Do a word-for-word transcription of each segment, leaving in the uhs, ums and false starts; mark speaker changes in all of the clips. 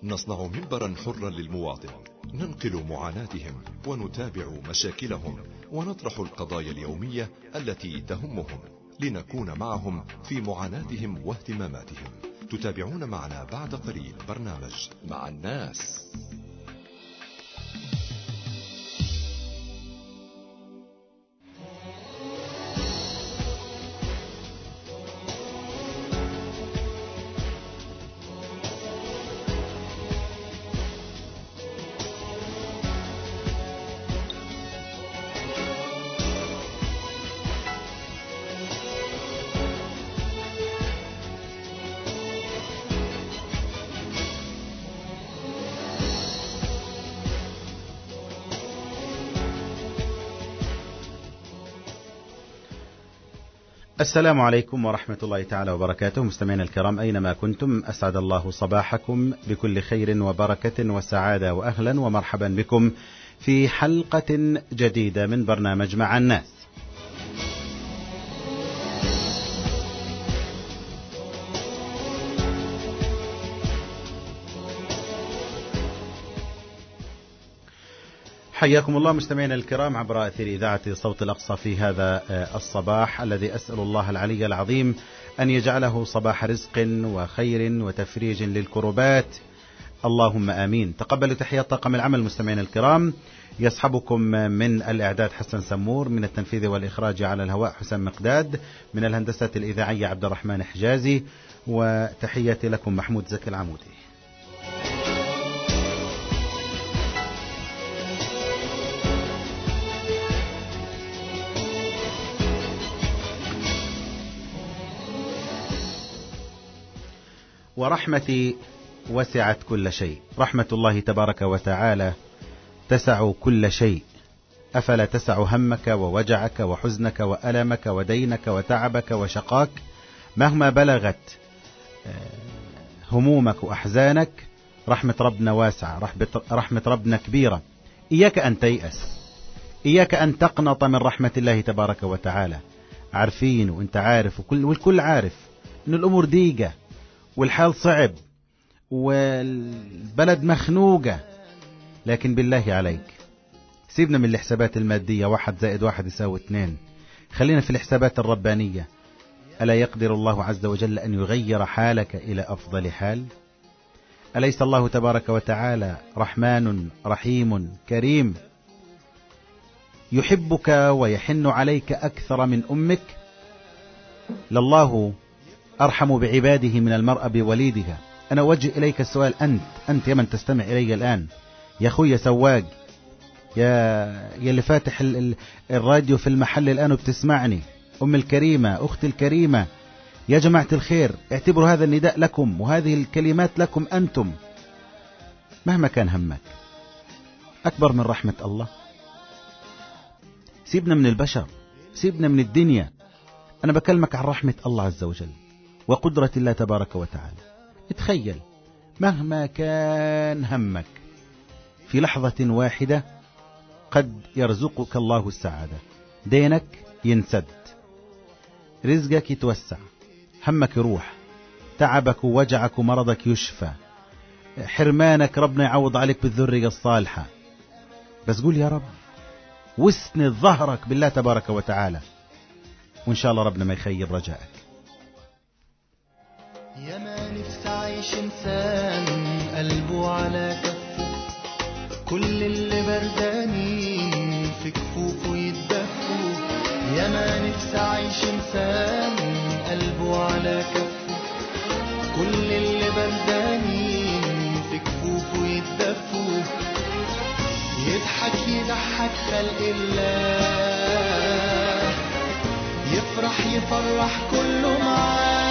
Speaker 1: نصنع منبرا حرا للمواطن، ننقل معاناتهم ونتابع مشاكلهم ونطرح القضايا اليومية التي تهمهم، لنكون معهم في معاناتهم واهتماماتهم. تتابعون معنا بعد قليل برنامج مع الناس.
Speaker 2: السلام عليكم ورحمة الله تعالى وبركاته. مستمعينا الكرام أينما كنتم، أسعد الله صباحكم بكل خير وبركة وسعادة، وأهلا ومرحبا بكم في حلقة جديدة من برنامج مع الناس. حياكم الله مستمعينا الكرام عبر أثير إذاعة صوت الأقصى في هذا الصباح الذي أسأل الله العلي العظيم أن يجعله صباح رزق وخير وتفريج للكربات، اللهم آمين. تقبلوا تحيات طاقم العمل مستمعينا الكرام، يصحبكم من الإعداد حسن سمور، من التنفيذ والإخراج على الهواء حسن مقداد، من الهندسة الإذاعية عبد الرحمن حجازي، وتحياتي لكم محمود زكي العمودي. ورحمتي وسعت كل شيء، رحمة الله تبارك وتعالى تسع كل شيء، أفلا تسع همك ووجعك وحزنك وألمك ودينك وتعبك وشقاك؟ مهما بلغت همومك وأحزانك، رحمة ربنا واسعة، رحمة ربنا كبيرة. إياك أن تيأس، إياك أن تقنط من رحمة الله تبارك وتعالى. عارفين وانت عارف وكل والكل عارف إن الأمور ديقة والحال صعب والبلد مخنوقة، لكن بالله عليك سيبنا من الحسابات المادية، واحد زائد واحد يساوي اثنين، خلينا في الحسابات الربانية. ألا يقدر الله عز وجل أن يغير حالك إلى أفضل حال؟ أليس الله تبارك وتعالى رحمن رحيم كريم يحبك ويحن عليك أكثر من أمك؟ لله أرحم بعباده من المرأة بوليدها. أنا أوجه إليك السؤال، أنت أنت يا من تستمع إلي الآن، يا أخوي سواق، يا يا اللي فاتح الراديو في المحل الآن وبتسمعني، أم الكريمة، أختي الكريمة، يا جماعة الخير، اعتبروا هذا النداء لكم وهذه الكلمات لكم أنتم. مهما كان همك أكبر من رحمة الله. سيبنا من البشر، سيبنا من الدنيا. أنا بكلمك عن رحمة الله عز وجل وقدرة الله تبارك وتعالى. اتخيل مهما كان همك، في لحظة واحدة قد يرزقك الله السعادة. دينك ينسد، رزقك يتوسع، همك يروح، تعبك ووجعك ومرضك يشفى، حرمانك ربنا يعوض عليك بالذرية الصالحة. بس قول يا رب، واسند ظهرك بالله تبارك وتعالى، وإن شاء الله ربنا ما يخيب رجائك.
Speaker 3: يا ما نفسي عايش إنسان قلبه على كفه، كل اللي بردانين في كفوفه يتدفوا. يا ما نفسي عايش إنسان قلبه على كفه، كل اللي بردانين في كفوفه يتدفوا. يضحك يضحك خلق الله، يفرح يفرح كله معاه.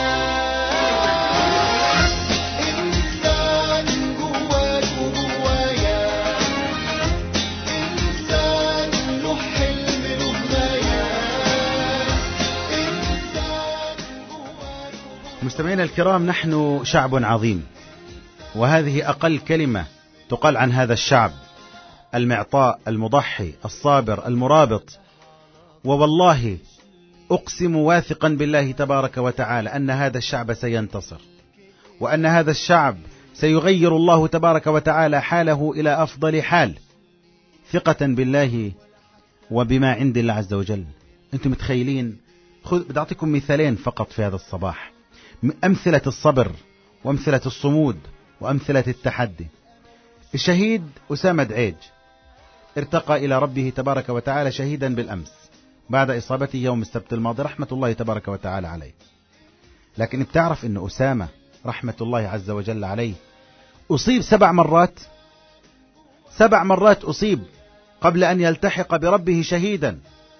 Speaker 2: مستمعينا الكرام، نحن شعب عظيم، وهذه أقل كلمة تقال عن هذا الشعب: المعطاء، المضحي، الصابر، المرابط. ووالله أقسم واثقا بالله تبارك وتعالى أن هذا الشعب سينتصر، وأن هذا الشعب سيغير الله تبارك وتعالى حاله إلى أفضل حال، ثقة بالله وبما عند الله عز وجل. أنتم متخيلين؟ خذ بدي أعطيكم مثالين فقط في هذا الصباح، أمثلة الصبر وأمثلة الصمود وأمثلة التحدي. الشهيد أسامة دعيج ارتقى إلى ربه تبارك وتعالى شهيدا بالأمس بعد إصابته يوم السبت الماضي رحمة الله تبارك وتعالى عليه. لكن بتعرف أن أسامة رحمة الله عز وجل عليه أصيب سبع مرات، سبع مرات أصيب قبل أن يلتحق بربه شهيدا.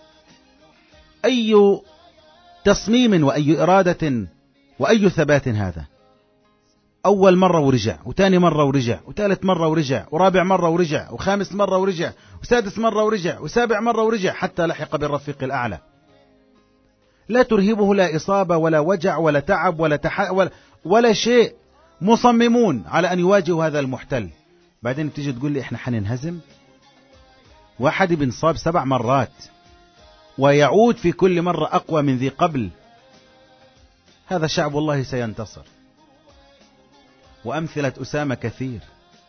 Speaker 2: أي تصميم وأي إرادة وأي ثبات هذا! أول مرة ورجع، وثاني مرة ورجع، وثالث مرة ورجع، ورابع مرة ورجع، وخامس مرة ورجع، وسادس مرة ورجع، وسابع مرة ورجع، حتى لحق بالرفيق الأعلى. لا ترهبه لا إصابة ولا وجع ولا تعب ولا, تح... ولا... ولا شيء، مصممون على أن يواجهوا هذا المحتل. بعدين بتيجي تقول لي إحنا حننهزم؟ واحد بنصاب سبع مرات ويعود في كل مرة أقوى من ذي قبل. هذا شعب الله سينتصر. وأمثلة أسامة كثير،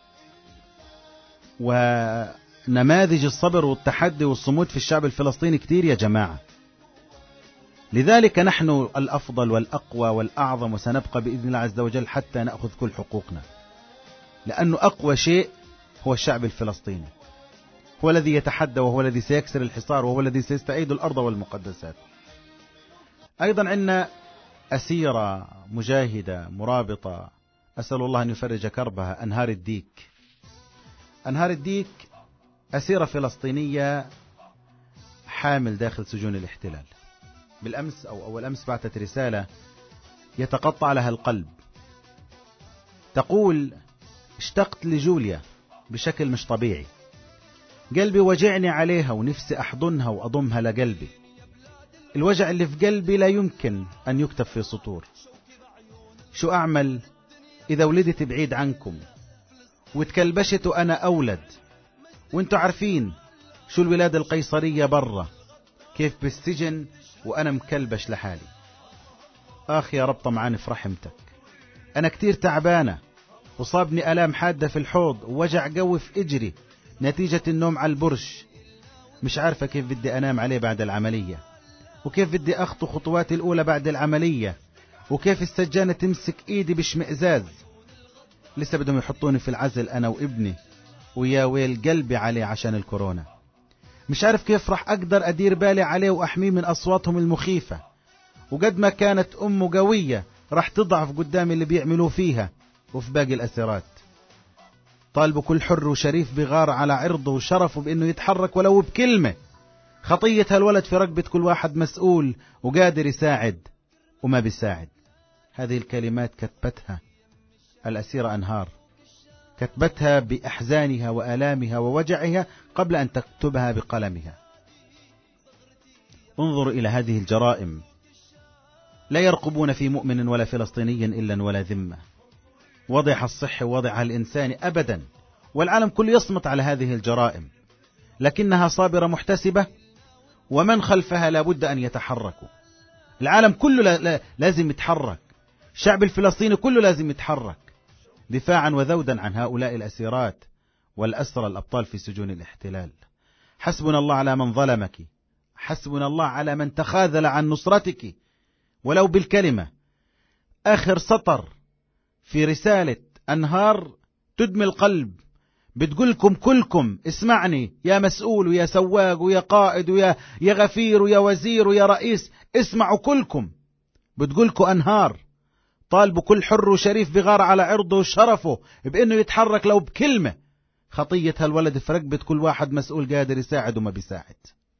Speaker 2: ونماذج الصبر والتحدي والصمود في الشعب الفلسطيني كثير يا جماعة. لذلك نحن الأفضل والأقوى والأعظم، وسنبقى بإذن الله عز وجل حتى نأخذ كل حقوقنا، لأنه أقوى شيء هو الشعب الفلسطيني، هو الذي يتحدى وهو الذي سيكسر الحصار وهو الذي سيستعيد الأرض والمقدسات. أيضا عندنا أسيرة مجاهدة مرابطة، أسأل الله أن يفرج كربها، أنهار الديك. أنهار الديك أسيرة فلسطينية حامل داخل سجون الاحتلال. بالأمس أو أول أمس بعثت رسالة يتقطع لها القلب، تقول: اشتقت لجوليا بشكل مش طبيعي، قلبي وجعني عليها ونفسي أحضنها وأضمها لقلبي. الوجع اللي في قلبي لا يمكن أن يكتب في سطور. شو أعمل إذا ولدت بعيد عنكم وتكلبشت وأنا أولد، وانتوا عارفين شو الولادة القيصرية برا، كيف بالسجن وأنا مكلبش لحالي. آخ يا رب طمعان في رحمتك، أنا كتير تعبانة وصابني ألام حادة في الحوض ووجع قوي في إجري نتيجة النوم على البرش، مش عارفة كيف بدي أنام عليه بعد العملية، وكيف بدي أخطو خطواتي الأولى بعد العملية، وكيف السجانة تمسك إيدي بشمئزاز. لسه بدهم يحطوني في العزل أنا وابني، ويا ويل قلبي عليه عشان الكورونا. مش عارف كيف راح أقدر أدير بالي عليه وأحميه من أصواتهم المخيفة، وقد ما كانت أمه قوية راح تضعف قدام اللي بيعملوه فيها وفي باقي الأسيرات. طالبوا كل حر وشريف بغار على عرضه وشرفه بأنه يتحرك ولو بكلمة. خطية هالولد في رقبة كل واحد مسؤول وقادر يساعد وما بيساعد. هذه الكلمات كتبتها الأسيرة أنهار، كتبتها بأحزانها وآلامها ووجعها قبل أن تكتبها بقلمها. انظروا إلى هذه الجرائم، لا يرقبون في مؤمن ولا فلسطيني إلا ولا ذمة، وضعها الصحي ووضعها الإنساني أبدا، والعالم كله يصمت على هذه الجرائم، لكنها صابرة محتسبة، ومن خلفها لابد أن يتحركوا. العالم كله لازم يتحرك، الشعب الفلسطيني كله لازم يتحرك دفاعا وذودا عن هؤلاء الأسيرات والأسرى الأبطال في سجون الاحتلال. حسبنا الله على من ظلمك، حسبنا الله على من تخاذل عن نصرتك ولو بالكلمة. آخر سطر في رسالة أنهار تدمي القلب، بتقولكم كلكم اسمعني يا مسؤول ويا سواق ويا قائد ويا يا غفير ويا وزير ويا رئيس، اسمعوا كلكم. بتقولكم أنهار طالبوا كل حر وشريف بغار على عرضه وشرفه بأنه يتحرك لو بكلمة. خطية هالولد في رقبة كل واحد مسؤول قادر يساعد وما بيساعد.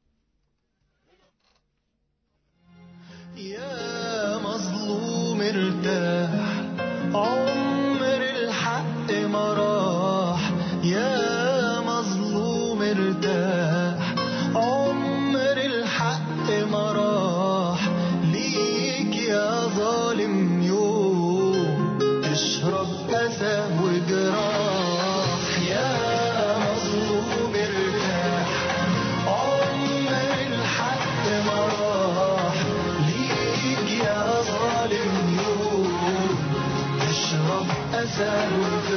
Speaker 3: يا مظلوم ارتاح، عمر الحق ما راح. يا مظلوم ارتاح، عمر الحق ما راح. ليك يا ظالم يوم تشرب أسى وجراح. يا مظلوم ارتاح، عمر الحق ما راح. ليك يا ظالم يوم تشرب أسى وجراح.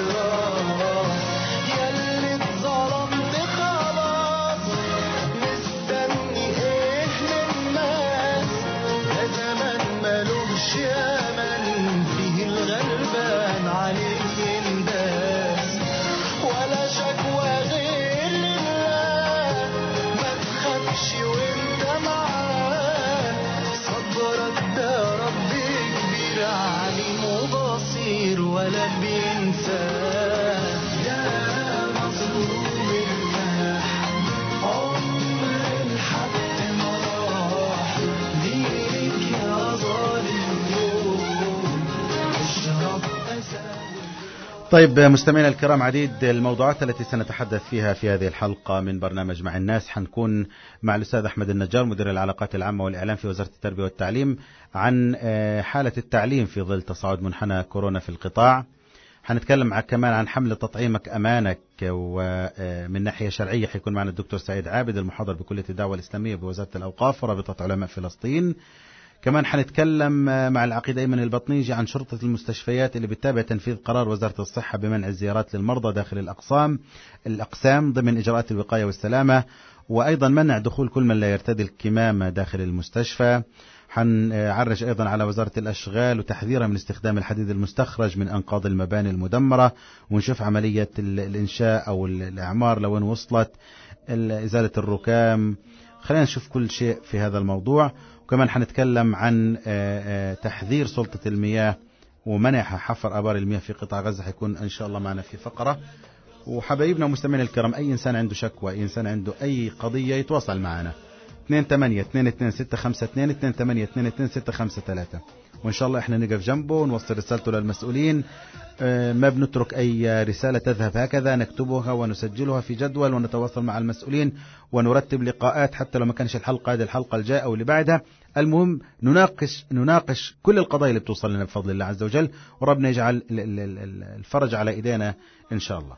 Speaker 3: ولا بينساه. يا مظلوم ارتاح، عمر الحق ما راح ليك يا ظالم يوم اشرب أساوي.
Speaker 2: طيب مستمعينا الكرام، عديد الموضوعات التي سنتحدث فيها في هذه الحلقة من برنامج مع الناس. حنكون مع الأستاذ أحمد النجار مدير العلاقات العامة والإعلام في وزارة التربية والتعليم عن حالة التعليم في ظل تصاعد منحنى كورونا في القطاع. حنتكلم كمان عن حملة تطعيمك أمانك، ومن ناحية شرعية حيكون معنا الدكتور سعيد عابد المحاضر بكلية الدعوة الإسلامية بوزارة الأوقاف ورابطة علماء فلسطين. كمان حنتكلم مع العقيد أيمن البطنيجي عن شرطة المستشفيات اللي بتتابع تنفيذ قرار وزارة الصحة بمنع الزيارات للمرضى داخل الأقسام الأقسام ضمن إجراءات الوقاية والسلامة، وأيضا منع دخول كل من لا يرتدي الكمامة داخل المستشفى. حنعرج أيضا على وزارة الأشغال وتحذيرها من استخدام الحديد المستخرج من أنقاض المباني المدمرة، ونشوف عملية الإنشاء أو الإعمار لوين وصلت، إزالة الركام. خلينا نشوف كل شيء في هذا الموضوع. وكمان حنتكلم عن تحذير سلطة المياه ومنع حفر آبار المياه في قطاع غزة، حيكون إن شاء الله معنا في فقرة. وحبايبنا ومستمعينا الكرام، أي إنسان عنده شكوى، أي إنسان عنده أي قضية، يتواصل معنا اثنين ثمانية اثنين اثنين ستة خمسة اثنين اثنين ثمانية اثنين اثنين ستة خمسة ثلاثة، وإن شاء الله إحنا نقف جنبه ونوصل رسالته للمسؤولين. ما بنترك أي رسالة تذهب هكذا، نكتبها ونسجلها في جدول ونتواصل مع المسؤولين ونرتب لقاءات، حتى لو ما كانش الحلقة هذه الحلقة الجاية أو اللي بعدها. المهم نناقش نناقش كل القضايا اللي بتوصل لنا بفضل الله عز وجل، وربنا يجعل الفرج على إيدينا إن شاء الله.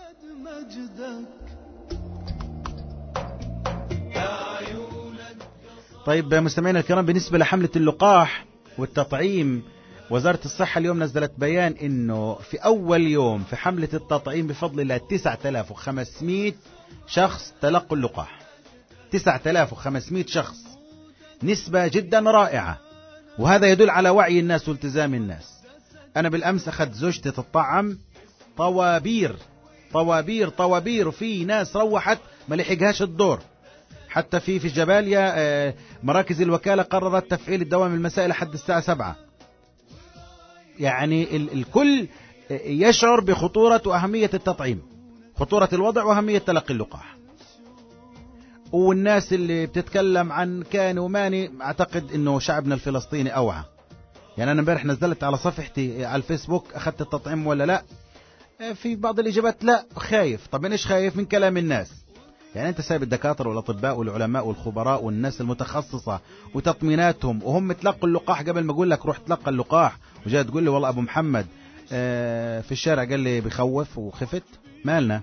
Speaker 2: طيب مستمعينا الكرام، بالنسبة لحملة اللقاح والتطعيم، وزارة الصحة اليوم نزلت بيان إنه في أول يوم في حملة التطعيم بفضل الله تسعة آلاف وخمسمائة شخص تلقوا اللقاح. تسعة آلاف وخمسمائة شخص، نسبة جدا رائعة، وهذا يدل على وعي الناس والتزام الناس. أنا بالأمس أخذت زوجتي تطعم، طوابير طوابير طوابير، وفي ناس روحت ما لحقهاش الدور. حتى في في جباليا مراكز الوكالة قررت تفعيل الدوام المسائي لحد الساعة سبعة. يعني الكل يشعر بخطورة وأهمية التطعيم، خطورة الوضع وأهمية تلقي اللقاح. والناس اللي بتتكلم عن كان وماني، أعتقد أنه شعبنا الفلسطيني أوعى. يعني أنا امبارح نزلت على صفحتي على الفيسبوك أخذت التطعيم ولا لا، في بعض الإجابات لا، خايف. طب إيش خايف؟ من كلام الناس. يعني أنت سايب الدكاترة والأطباء والعلماء والخبراء والناس المتخصصة وتطميناتهم وهم تلقوا اللقاح قبل ما أقول لك روح تلقى اللقاح، وجاء تقول لي والله أبو محمد في الشارع قال لي بخوف وخفت. مالنا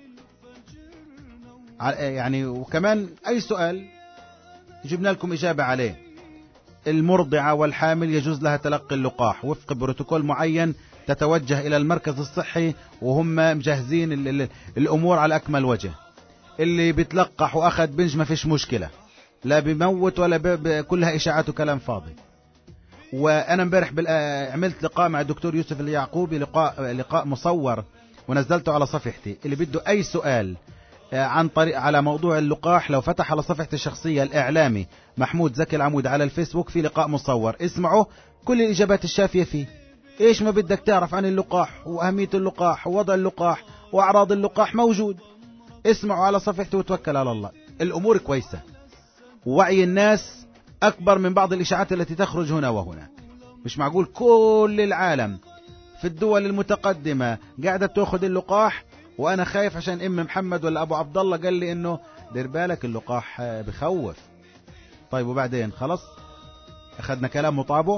Speaker 2: يعني؟ وكمان أي سؤال جبنا لكم إجابة عليه. المرضعة والحامل يجوز لها تلقي اللقاح وفق بروتوكول معين، تتوجه إلى المركز الصحي وهم مجهزين الأمور على أكمل وجه. اللي بيتلقح وأخذ بنج ما فيش مشكلة، لا بيموت ولا بي... كلها إشاعات وكلام فاضي. وأنا امبارح بال... عملت لقاء مع الدكتور يوسف اليعقوبي، لقاء لقاء مصور ونزلته على صفحتي. اللي بده أي سؤال عن طريق على موضوع اللقاح، لو فتح على صفحتي الشخصية الإعلامي محمود زكي العمود على الفيسبوك في لقاء مصور، اسمعوا كل الإجابات الشافية فيه. إيش ما بدك تعرف عن اللقاح وأهمية اللقاح ووضع اللقاح وأعراض اللقاح موجود، اسمعوا على صفحتي وتوكل على الله. الأمور كويسة، ووعي الناس أكبر من بعض الإشاعات التي تخرج هنا وهناك. مش معقول كل العالم في الدول المتقدمة قاعدة تأخذ اللقاح وأنا خايف عشان إم محمد ولا أبو عبد الله قال لي إنه دير بالك اللقاح بخوف. طيب وبعدين خلاص أخذنا كلام مطابو.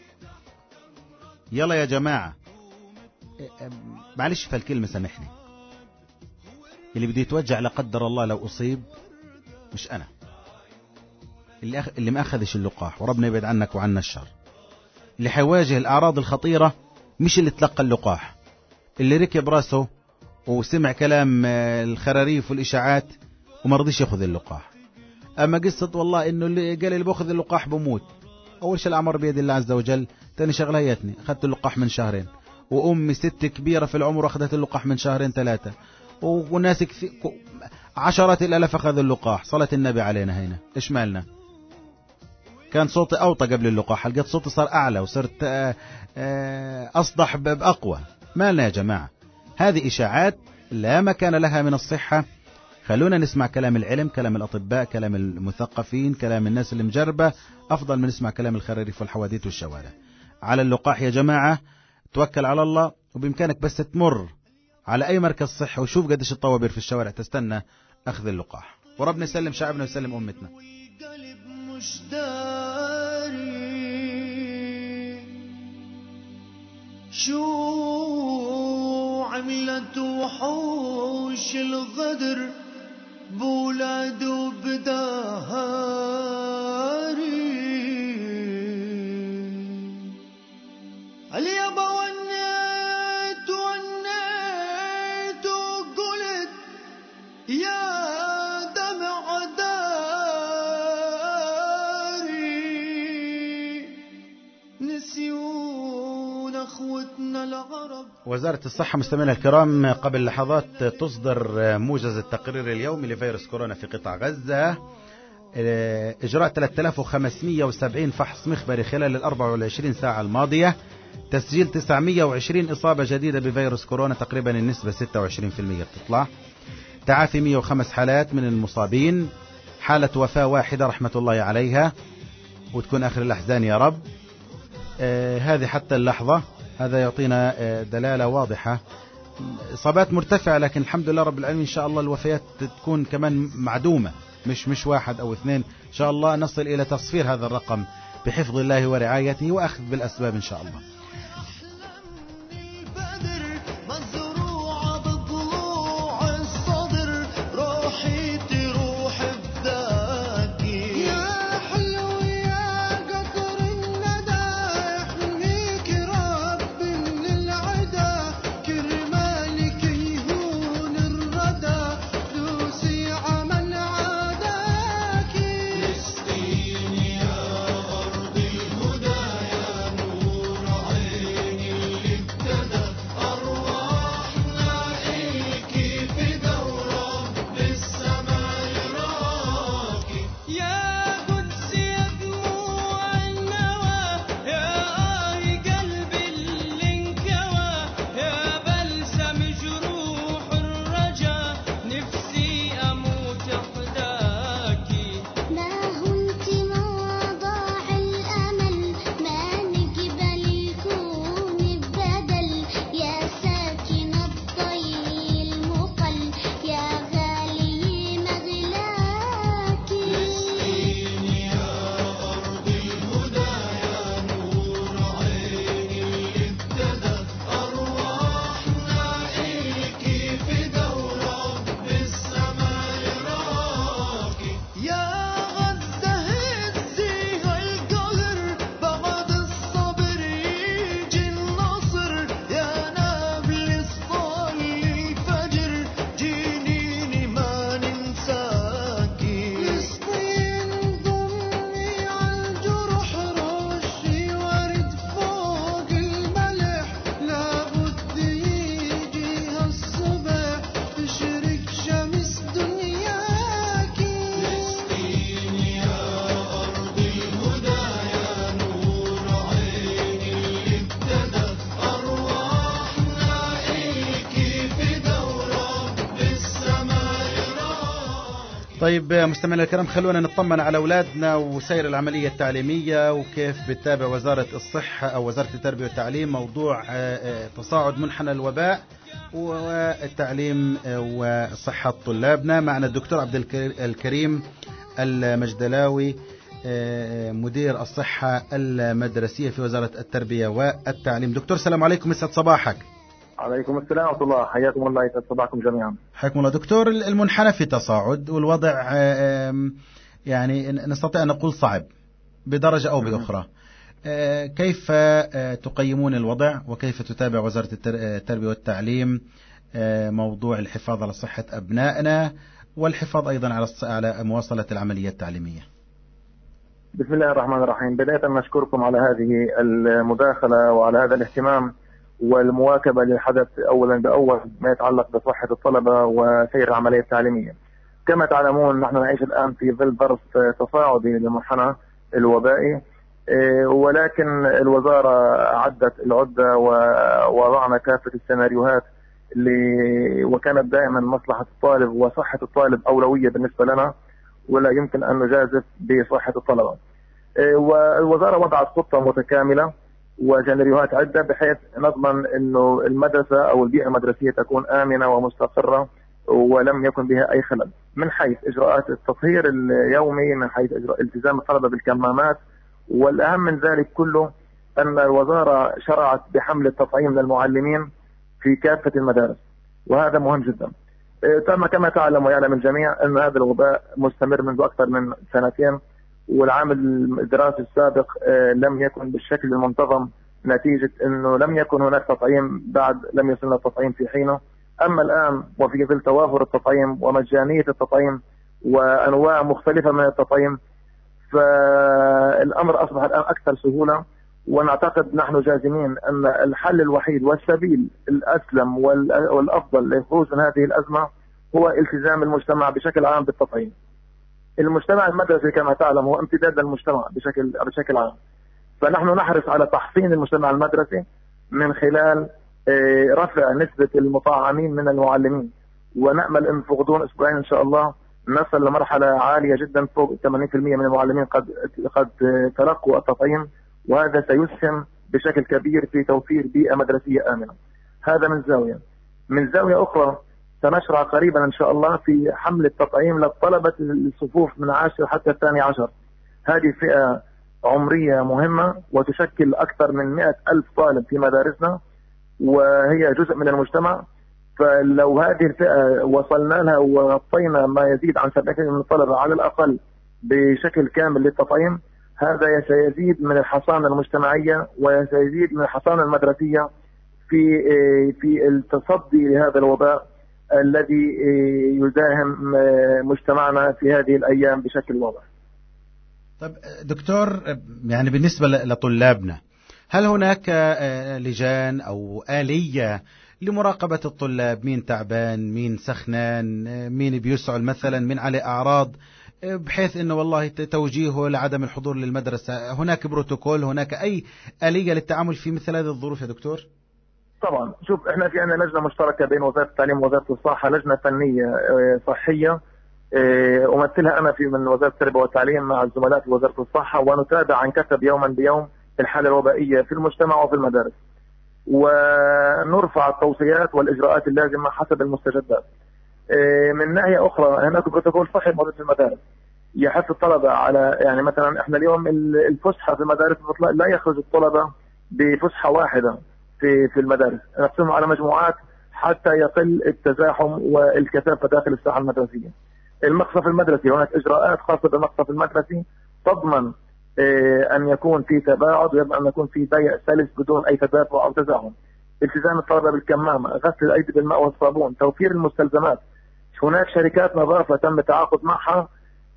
Speaker 2: يلا يا جماعة، معلش في الكلمة سامحني، اللي بده يتوجع لا قدر الله لو أصيب مش أنا، اللي أخ... اللي ما أخذش اللقاح، وربنا يبعد عنك وعنا الشر. اللي حيواجه الأعراض الخطيرة مش اللي تلقى اللقاح، اللي ركب راسه وسمع كلام الخراريف والإشاعات وما رضيش يأخذ اللقاح. أما قصة والله إنه اللي قال اللي بأخذ اللقاح بموت، أول شيء الأمر بيد الله عز وجل، تاني شغلة هيتني أخذت اللقاح من شهرين، وأمي ست كبيرة في العمر أخذت اللقاح من شهرين ثلاثة، وناس كثير عشرات الألاف أخذوا اللقاح. صلاة النبي علينا هنا. إيش مالنا؟ كان صوتي أوطى قبل اللقاح، لقيت صوتي صار أعلى وصرت أصدح بأقوى. مالنا يا جماعة؟ هذه إشاعات لا مكان لها من الصحة. خلونا نسمع كلام العلم، كلام الأطباء، كلام المثقفين، كلام الناس اللي مجربة، أفضل من نسمع كلام الخراريف والحواديت والشوارع. على اللقاح يا جماعة، توكل على الله، وبإمكانك بس تمر على أي مركز صحة وشوف قديش الطوابير في الشوارع تستنى أخذ اللقاح. وربنا يسلم شعبنا ويسلم أمتنا.
Speaker 3: شو عملت وحوش الغدر بولاد وبداري اليابا ونيت ونيت وقلت يا دمع داري نسيون اخوتنا العرب.
Speaker 2: وزارة الصحة مستمعينا الكرام قبل لحظات تصدر موجز التقرير اليومي لفيروس كورونا في قطاع غزة. إجراء ثلاثة آلاف وخمسمئة وسبعين فحص مخبري خلال الأربع والعشرين ساعة الماضية. تسجيل تسعمئة وعشرين إصابة جديدة بفيروس كورونا، تقريبا النسبة ستة وعشرين بالمئة بتطلع. تعافي مئة وخمس حالات من المصابين. حالة وفاة واحدة رحمة الله عليها وتكون آخر الأحزان يا رب. آه هذه حتى اللحظة، هذا يعطينا آه دلالة واضحة. إصابات مرتفعة، لكن الحمد لله رب العالمين إن شاء الله الوفيات تكون كمان معدومة، مش مش واحد أو اثنين. إن شاء الله نصل إلى تصفير هذا الرقم بحفظ الله ورعايته وأخذ بالأسباب إن شاء الله. طيب مستمعينا الكرام، خلونا نطمن على أولادنا وسير العملية التعليمية وكيف بتتابع وزارة الصحة أو وزارة التربية والتعليم موضوع تصاعد منحنى الوباء والتعليم وصحة طلابنا. معنا الدكتور عبد الكريم المجدلاوي مدير الصحة المدرسية في وزارة التربية والتعليم. دكتور السلام عليكم، يسعد صباحك.
Speaker 4: عليكم السلام ورحمة الله، حياكم الله، يسعد صباحكم جميعا.
Speaker 2: حياكم الله. دكتور، المنحنى في تصاعد والوضع يعني نستطيع أن نقول صعب بدرجة أو بأخرى. كيف تقيمون الوضع وكيف تتابع وزارة التربية والتعليم موضوع الحفاظ على صحة أبنائنا والحفاظ أيضا على على مواصلة العملية التعليمية؟
Speaker 4: بسم الله الرحمن الرحيم. بداية نشكركم على هذه المداخلة وعلى هذا الاهتمام والمواكبة للحدث أولا بأول ما يتعلق بصحة الطلبة وسير العملية التعليمية. كما تعلمون نحن نعيش الآن في ظل ظرف تصاعدي للمنحنى الوبائي، ولكن الوزارة عدت العدة ووضعنا كافة السيناريوهات اللي وكانت دائما مصلحة الطالب وصحة الطالب أولوية بالنسبة لنا، ولا يمكن أن نجازف بصحة الطلبة. والوزارة وضعت خطة متكاملة وسيناريوهات عدة بحيث نضمن أنه المدرسة أو البيئة المدرسية تكون آمنة ومستقرة ولم يكن بها أي خلل، من حيث إجراءات التطهير اليومي، من حيث إجراء التزام الطلبة بالكمامات، والأهم من ذلك كله أن الوزارة شرعت بحمل التطعيم للمعلمين في كافة المدارس، وهذا مهم جدا. كما تعلم ويعلم الجميع أن هذا الوباء مستمر منذ أكثر من سنتين، والعام الدراسي السابق لم يكن بالشكل المنتظم نتيجة أنه لم يكن هناك تطعيم، بعد لم يصلنا التطعيم في حينه. أما الآن وفي ظل توافر التطعيم ومجانية التطعيم وأنواع مختلفة من التطعيم، فالأمر أصبح الآن أكثر سهولة، ونعتقد نحن جازمين أن الحل الوحيد والسبيل الأسلم والأفضل للخروج من هذه الأزمة هو التزام المجتمع بشكل عام بالتطعيم. المجتمع المدرسي كما تعلم هو امتداد للمجتمع بشكل بشكل عام، فنحن نحرص على تحصين المجتمع المدرسي من خلال رفع نسبة المطعمين من المعلمين، ونأمل أن في غضون أسبوعين إن شاء الله نصل لمرحلة عالية جدا فوق ثمانين بالمئة من المعلمين قد قد تلقوا التطعيم، وهذا سيسهم بشكل كبير في توفير بيئة مدرسية آمنة. هذا من زاوية. من زاوية أخرى سنشرع قريبا إن شاء الله في حمل التطعيم للطلبة الصفوف من عاشر حتى الثاني عشر. هذه فئة عمرية مهمة وتشكل أكثر من مئة ألف طالب في مدارسنا، وهي جزء من المجتمع. فلو هذه الفئة وصلنا لها وغطينا ما يزيد عن سبعين بالمئة من الطلبة على الأقل بشكل كامل للتطعيم، هذا سيزيد من الحصانة المجتمعية وسيزيد من الحصانة المدرسية في في التصدي لهذا الوباء الذي يداهم مجتمعنا في هذه الأيام بشكل واضح.
Speaker 2: طب دكتور، يعني بالنسبة لطلابنا، هل هناك لجان أو آلية لمراقبة الطلاب؟ مين تعبان، مين سخنان، مين بيسعل مثلا، مين عليه أعراض، بحيث أنه والله توجيهه لعدم الحضور للمدرسة؟ هناك بروتوكول، هناك أي آلية للتعامل في مثل هذه الظروف يا دكتور؟
Speaker 4: طبعا. شوف، احنا في عندنا لجنة مشتركة بين وزارة التعليم ووزارة الصحة، لجنة فنية صحية أمثلها أنا في من وزارة التربية والتعليم مع الزملاء في وزارة الصحة، ونتابع عن كثب يوما بيوم الحالة الوبائية في المجتمع وفي المدارس، ونرفع التوصيات والإجراءات اللازمة حسب المستجدات. من ناحية أخرى هناك بروتوكول صحي موجود في المدارس يحث الطلبة على، يعني مثلا احنا اليوم الفسحة في المدارس لا يخرج الطلبة بفسحة واحدة في في المدارس، نقسمهم على مجموعات حتى يقل التزاحم والكثافة داخل الساحة المدرسية. المقصف المدرسي، هناك إجراءات خاصة بالمقصف المدرسي تضمن أن يكون في تباعد ويضمن أن يكون في بيع سلس بدون أي تدافع أو تزاحم. التزام الطلبة بالكمامة، غسل الأيدي بالماء والصابون، توفير المستلزمات. هناك شركات نظافة تم التعاقد معها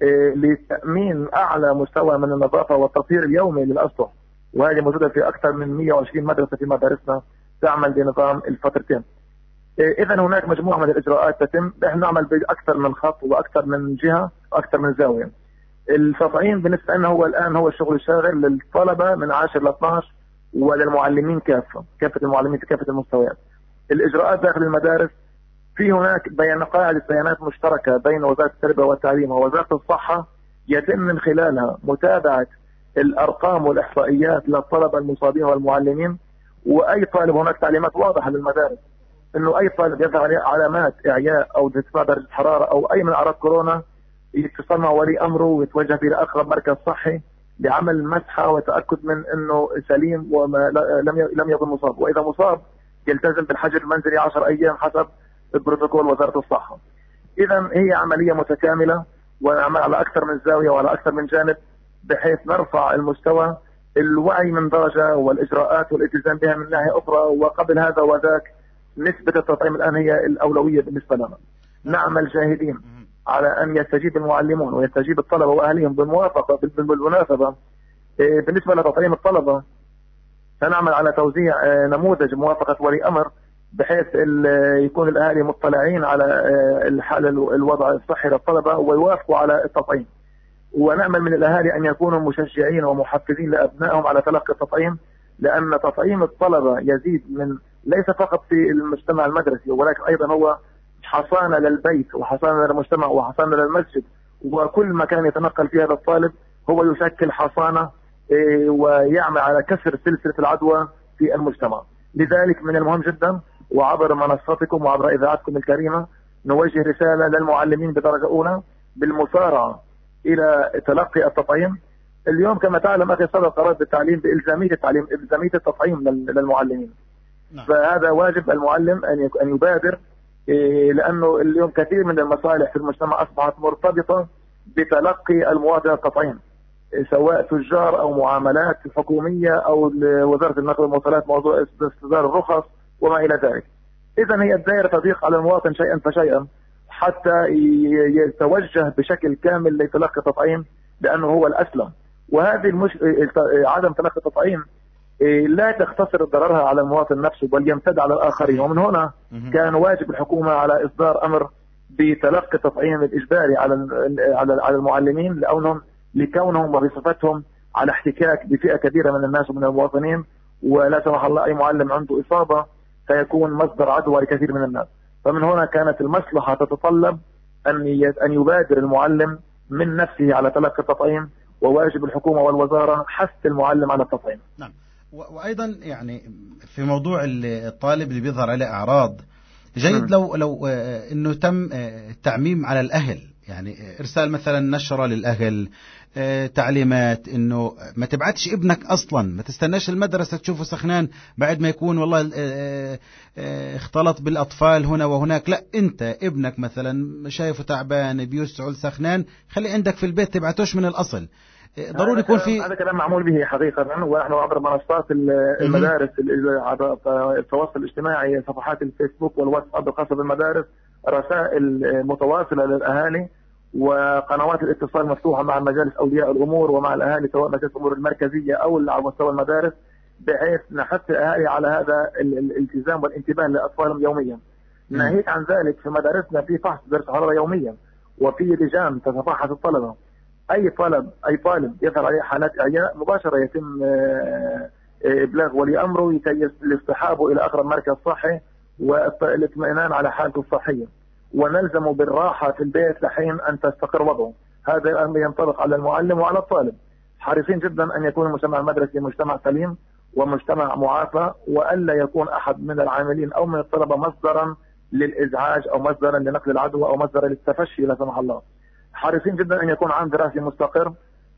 Speaker 4: لتأمين أعلى مستوى من النظافة والتطهير اليومي للأسطح، وهذه موجودة في أكثر من مئة وعشرين مدرسة في مدارسنا تعمل بنظام الفترتين. إذا هناك مجموعة من الإجراءات تتم، نحن نعمل بأكثر من خط وأكثر من جهة وأكثر من زاوية. التطعيم بالنسبة لنا هو الآن هو الشغل الشاغل للطلبة من عاشر ل اثني عشر وللمعلمين كافة كافة المعلمين في كافة المستويات. الإجراءات داخل المدارس، في هناك بيان قاعدة بيانات مشتركة بين وزارة التربية والتعليم ووزارة الصحة يتم من خلالها متابعة الأرقام والإحصائيات للطلبة المصابين والمعلمين، وأي طالب هناك تعليمات واضحة للمدارس إنه أي طالب يظهر عليه علامات إعياء أو ارتفاع درجة حرارة أو أي من أعراض كورونا يتصل مع ولي أمره ويتوجه إلى أقرب مركز صحي لعمل مسحة وتأكد من إنه سليم وما لم لم يكن مصاب، وإذا مصاب يلتزم بالحجر المنزلي عشر أيام حسب البروتوكول وزارة الصحة. إذا هي عملية متكاملة ونعمل على أكثر من زاوية وعلى أكثر من جانب بحيث نرفع المستوى الوعي من درجة والإجراءات والالتزام بها من ناحية أخرى. وقبل هذا وذاك نسبة التطعيم الآن هي الأولوية بالنسبة لنا. نعمل جاهدين على أن يستجيب المعلمون ويستجيب الطلبة وأهلهم بالموافقة بالمناسبة. بالنسبة لتطعيم الطلبة سنعمل على توزيع نموذج موافقة ولي أمر بحيث يكون الأهالي مطلعين على الحالة الوضع الصحي للطلبة ويوافقوا على التطعيم. ونأمل من الأهالي أن يكونوا مشجعين ومحفزين لأبنائهم على تلقي التطعيم، لأن تطعيم الطلبة يزيد من ليس فقط في المجتمع المدرسي، ولكن أيضا هو حصانة للبيت وحصانة للمجتمع وحصانة للمسجد، وكل مكان يتنقل فيه هذا الطالب هو يشكل حصانة ويعمل على كسر سلسلة العدوى في المجتمع. لذلك من المهم جدا وعبر منصاتكم وعبر إذاعتكم الكريمة نوجه رسالة للمعلمين بدرجة أولى بالمسارعة إلى تلقي التطعيم. اليوم كما تعلم أخي صدر قرار بالتعليم بإلزامية التعليم إلزامية التطعيم للمعلمين. نعم. فهذا واجب المعلم أن أن يبادر، لأنه اليوم كثير من المصالح في المجتمع أصبحت مرتبطة بتلقي المواطن التطعيم، سواء تجار أو معاملات حكومية أو وزارة النقل والمواصلات موضوع استصدار الرخص وما إلى ذلك. إذا هي الدائرة تضيق على المواطن شيئا فشيئا حتى يتوجه بشكل كامل لتلقي التطعيم لأنه هو الأسلم. وهذه المش... عدم تلقي التطعيم لا تختصر ضررها على المواطن نفسه بل يمتد على الآخرين. ومن هنا كان واجب الحكومة على إصدار أمر بتلقي التطعيم الإجباري على على المعلمين لأنهم لكونهم وبصفتهم على احتكاك بفئة كبيرة من الناس ومن المواطنين، ولا سمح الله أي معلم عنده إصابة فيكون مصدر عدوى لكثير من الناس. فمن هنا كانت المصلحة تتطلب أن أن يبادر المعلم من نفسه على تلقي التطعيم، وواجب الحكومة والوزارة حث المعلم على التطعيم.
Speaker 2: نعم. وأيضا يعني في موضوع الطالب اللي بيظهر عليه أعراض جيد م. لو لو إنه تم التعميم على الأهل، يعني إرسال مثلا نشرة للأهل، تعليمات إنه ما تبعتش ابنك أصلا، ما تستناش المدرسة تشوفه سخنان بعد ما يكون والله اختلط بالأطفال هنا وهناك، لا أنت ابنك مثلا شايفه تعبان بيسعل سخنان خلي عندك في البيت، تبعتوش من الأصل. ضروري يكون في
Speaker 4: هذا كلام معمول به حقيقة، ونحن عبر منصات المدارس التواصل الاجتماعي صفحات الفيسبوك والواتساب الخاصة بالمدارس رسائل متواصلة للأهالي، وقنوات الاتصال مفتوحة مع مجالس أولياء الأمور ومع الأهالي سواء مجالس الأمور المركزية أو على مستوى المدارس، بحيث نحث الأهالي على هذا الالتزام والانتباه لأطفالهم يوميا. ناهيك عن ذلك في مدارسنا في فحص درجة حرارة يوميا، وفي لجان تتفحص الطلبة. أي طالب أي طالب يظهر عليه حالات إعياء مباشرة يتم إبلاغ ولي أمره كي لاصطحابه إلى أقرب مركز صحي والاطمئنان على حالته الصحية، ونلزم بالراحة في البيت لحين أن تستقر وضعه. هذا الأمر ينطبق على المعلم وعلى الطالب. حريصين جدا أن يكون المجتمع المدرسي مجتمع سليم ومجتمع معافى، وألا يكون أحد من العاملين أو من الطلبة مصدرا للإزعاج أو مصدرا لنقل العدوى أو مصدرا للتفشي لا سمح الله. حريصين جدا أن يكون عام دراسي مستقر.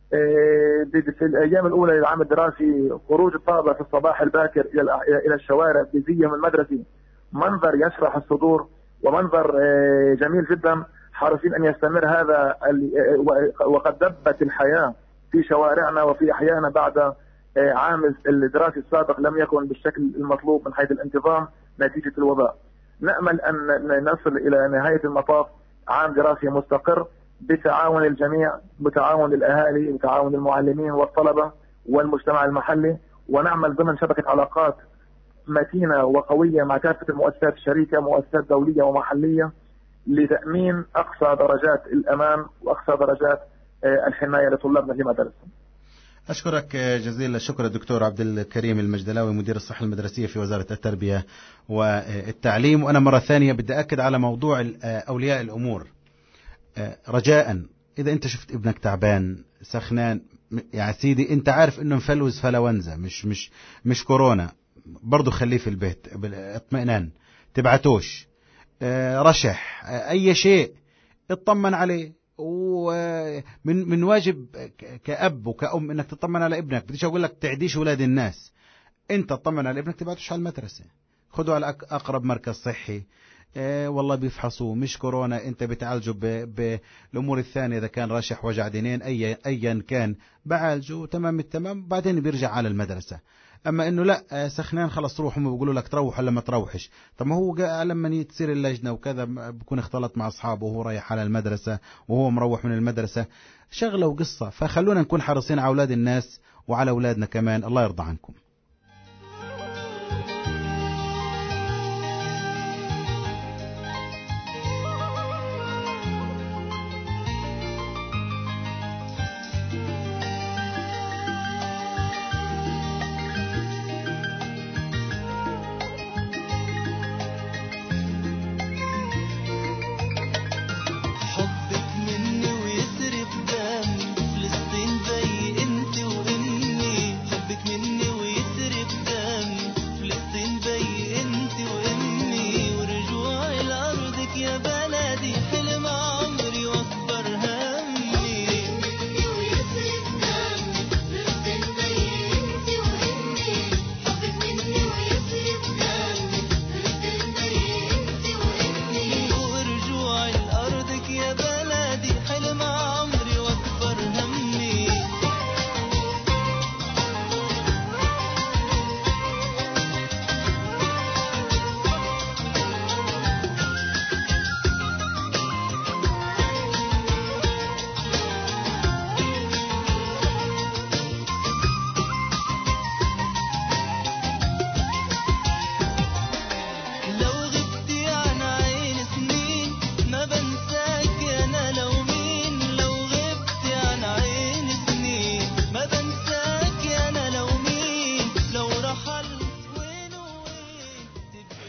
Speaker 4: في الأيام الأولى للعام الدراسي خروج الطلبة في الصباح الباكر إلى الشوارع بزيهم المدرسي منظر يشرح الصدور ومنظر جميل جدا. حريصين أن يستمر هذا، وقد دبت الحياة في شوارعنا وفي أحيانا بعد عام الدراسي السابق لم يكن بالشكل المطلوب من حيث الانتظام نتيجة الوباء. نأمل أن نصل إلى نهاية المطاف عام دراسي مستقر بتعاون الجميع، بتعاون الأهالي، بتعاون المعلمين والطلبة والمجتمع المحلي، ونعمل ضمن شبكة علاقات متينة وقوية مع كافة المؤسسات الشريكة، مؤسسات دولية ومحلية، لتأمين أقصى درجات الأمان وأقصى درجات الحماية لطلابنا في مدارسهم.
Speaker 2: أشكرك جزيل الشكر الدكتور عبد الكريم المجدلاوي مدير الصحة المدرسية في وزارة التربية والتعليم. وأنا مرة ثانية بدي أكد على موضوع أولياء الأمور، رجاء إذا أنت شفت ابنك تعبان سخنان يا سيدي أنت عارف إنه مفلوز فلونزا مش مش مش كورونا، برضو خليه في البيت باطمئنان، تبعتوش رشح أي شيء اطمن عليه. ومن من واجب كأب وكأم إنك تطمن على ابنك. بديش أقول لك تعديش ولاد الناس، أنت تطمن على ابنك تبعتوش على المدرسة، خدوا على أقرب مركز صحي. إيه والله بيفحصوه مش كورونا، انت بتعالجه بالامور الثانيه، اذا كان رشح وجع دينين اي ايا كان بعالجه تمام التمام، بعدين بيرجع على المدرسه. اما انه لا سخنان خلص روح، هم بيقولوا لك تروح ولا ما تروحش. طب ما هو لما تصير اللجنه وكذا بكون اختلط مع اصحابه وهو رايح على المدرسه وهو مروح من المدرسه، شغله وقصه. فخلونا نكون حريصين على اولاد الناس وعلى اولادنا كمان. الله يرضى عنكم.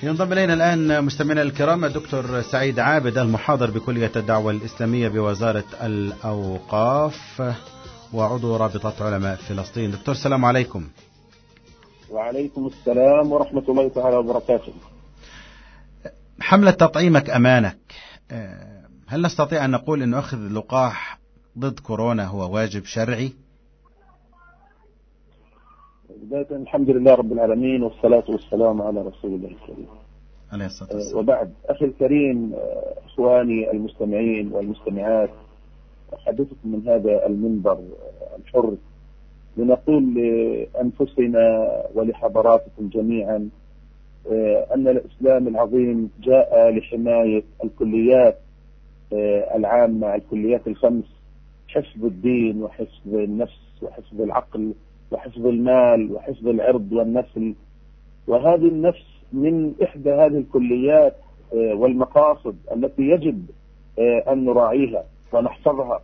Speaker 2: ينضم إلينا الآن مستمعينا الكرام الدكتور سعيد عابد المحاضر بكلية الدعوة الإسلامية بوزارة الأوقاف وعضو رابطة علماء فلسطين. دكتور السلام عليكم.
Speaker 5: وعليكم السلام ورحمة الله تعالى وبركاته.
Speaker 2: حملة تطعيمك أمانك، هل نستطيع أن نقول أن أخذ اللقاح ضد كورونا هو واجب شرعي؟
Speaker 5: بداية الحمد لله رب العالمين والصلاة والسلام على رسول الله الكريم
Speaker 2: عليه الصلاة والسلام.
Speaker 5: وبعد، أخي الكريم، إخواني المستمعين والمستمعات، أحدثكم من هذا المنبر الحر لنقول لأنفسنا ولحضراتكم جميعا أن الإسلام العظيم جاء لحماية الكليات العامة، الكليات الخمس: حفظ الدين وحفظ النفس وحفظ العقل وحفظ المال وحفظ العرض والنسل. وهذه النفس من إحدى هذه الكليات والمقاصد التي يجب أن نراعيها ونحفظها.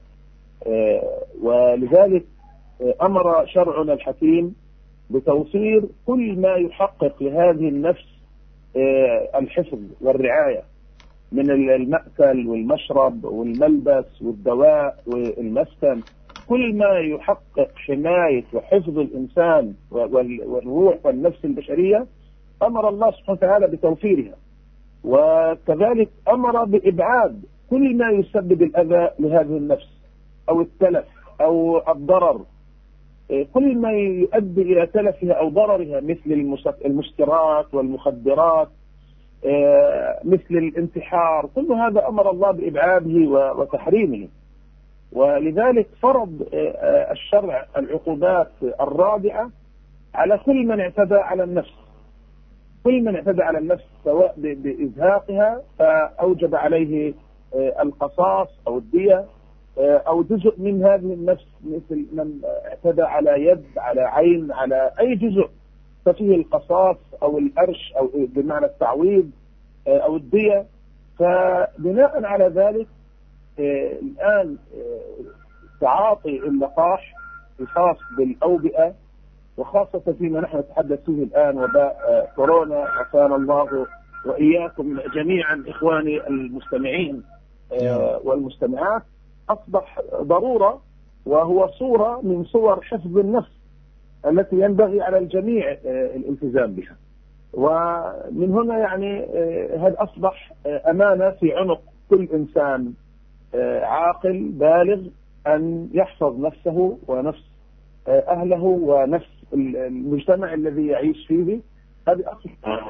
Speaker 5: ولذلك أمر شرعنا الحكيم بتوفير كل ما يحقق لهذه النفس الحفظ والرعاية من المأكل والمشرب والملبس والدواء والمسكن، كل ما يحقق حماية وحفظ الإنسان والروح والنفس البشرية أمر الله سبحانه وتعالى بتوفيرها. وكذلك أمر بإبعاد كل ما يسبب الأذى لهذه النفس أو التلف أو الضرر، كل ما يؤدي إلى تلفها أو ضررها مثل المسكرات والمخدرات، مثل الانتحار، كل هذا أمر الله بإبعاده وتحريمه. ولذلك فرض الشرع العقوبات الرادعة على كل من اعتدى على النفس، كل من اعتدى على النفس سواء بإزهاقها فأوجب عليه القصاص أو الدية، أو جزء من هذه النفس مثل من اعتدى على يد، على عين، على أي جزء ففيه القصاص أو الأرش أو بمعنى التعويض أو الدية. فبناء على ذلك الآن تعاطي اللقاح الخاص بالأوبئة، وخاصة فيما نحن نتحدث فيه الآن وباء كورونا، عافانا الله وإياكم جميعا إخواني المستمعين والمستمعات، أصبح ضرورة، وهو صورة من صور حفظ النفس التي ينبغي على الجميع الالتزام بها. ومن هنا يعني هذا أصبح أمانة في عنق كل إنسان عاقل بالغ أن يحفظ نفسه ونفس أهله ونفس المجتمع الذي يعيش فيه. هذه أصبح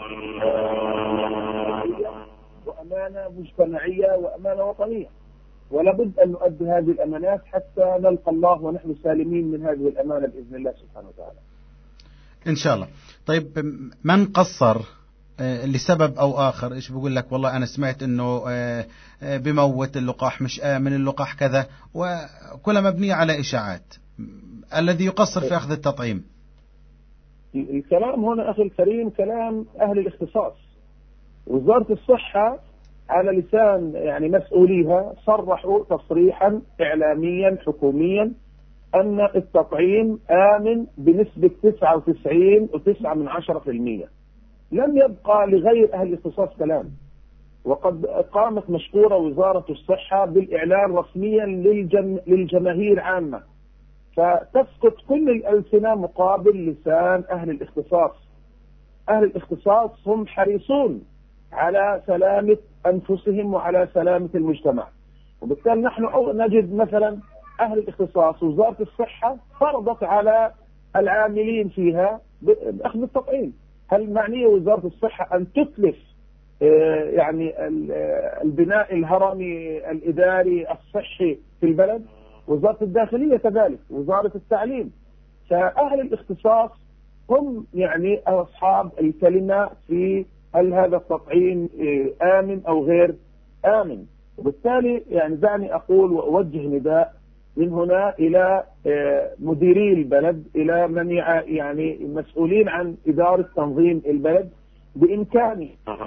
Speaker 5: وأمانة مجتمعية وأمانة وطنية، ولابد أن نؤدي هذه الأمانات حتى نلقى الله ونحن سالمين من هذه الأمانة بإذن الله سبحانه وتعالى
Speaker 2: إن شاء الله. طيب، من قصر لسبب أو آخر، إيش بقول لك والله أنا سمعت أنه بموت اللقاح مش آمن، اللقاح كذا، وكلها مبنية على إشاعات، الذي يقصر في أخذ التطعيم؟
Speaker 5: الكلام هنا أخي الكريم كلام أهل الاختصاص. وزارة الصحة على لسان يعني مسؤوليها صرحوا تصريحا إعلاميا حكوميا أن التطعيم آمن بنسبة تسعة وتسعين فاصلة تسعة من عشرة بالمئة. لم يبقى لغير أهل الاختصاص كلام. وقد قامت مشكورة وزارة الصحة بالإعلان رسميا للجم... للجماهير عامة، فتسقط كل الألسنة مقابل لسان أهل الاختصاص. أهل الاختصاص هم حريصون على سلامة أنفسهم وعلى سلامة المجتمع، وبالتالي نحن نجد مثلا أهل الاختصاص وزارة الصحة فرضت على العاملين فيها بأخذ التطعيم. هل معنية وزارة الصحة أن تتلف يعني البناء الهرمي الإداري الصحي في البلد؟ وزارة الداخلية كذلك، وزارة التعليم. فأهل الاختصاص هم يعني أصحاب الكلمة في هل هذا التطعيم آمن أو غير آمن. وبالتالي يعني دعني أقول وأوجه نداء من هنا إلى مديري البلد، إلى من يعني مسؤولين عن إدارة تنظيم البلد، بإمكانه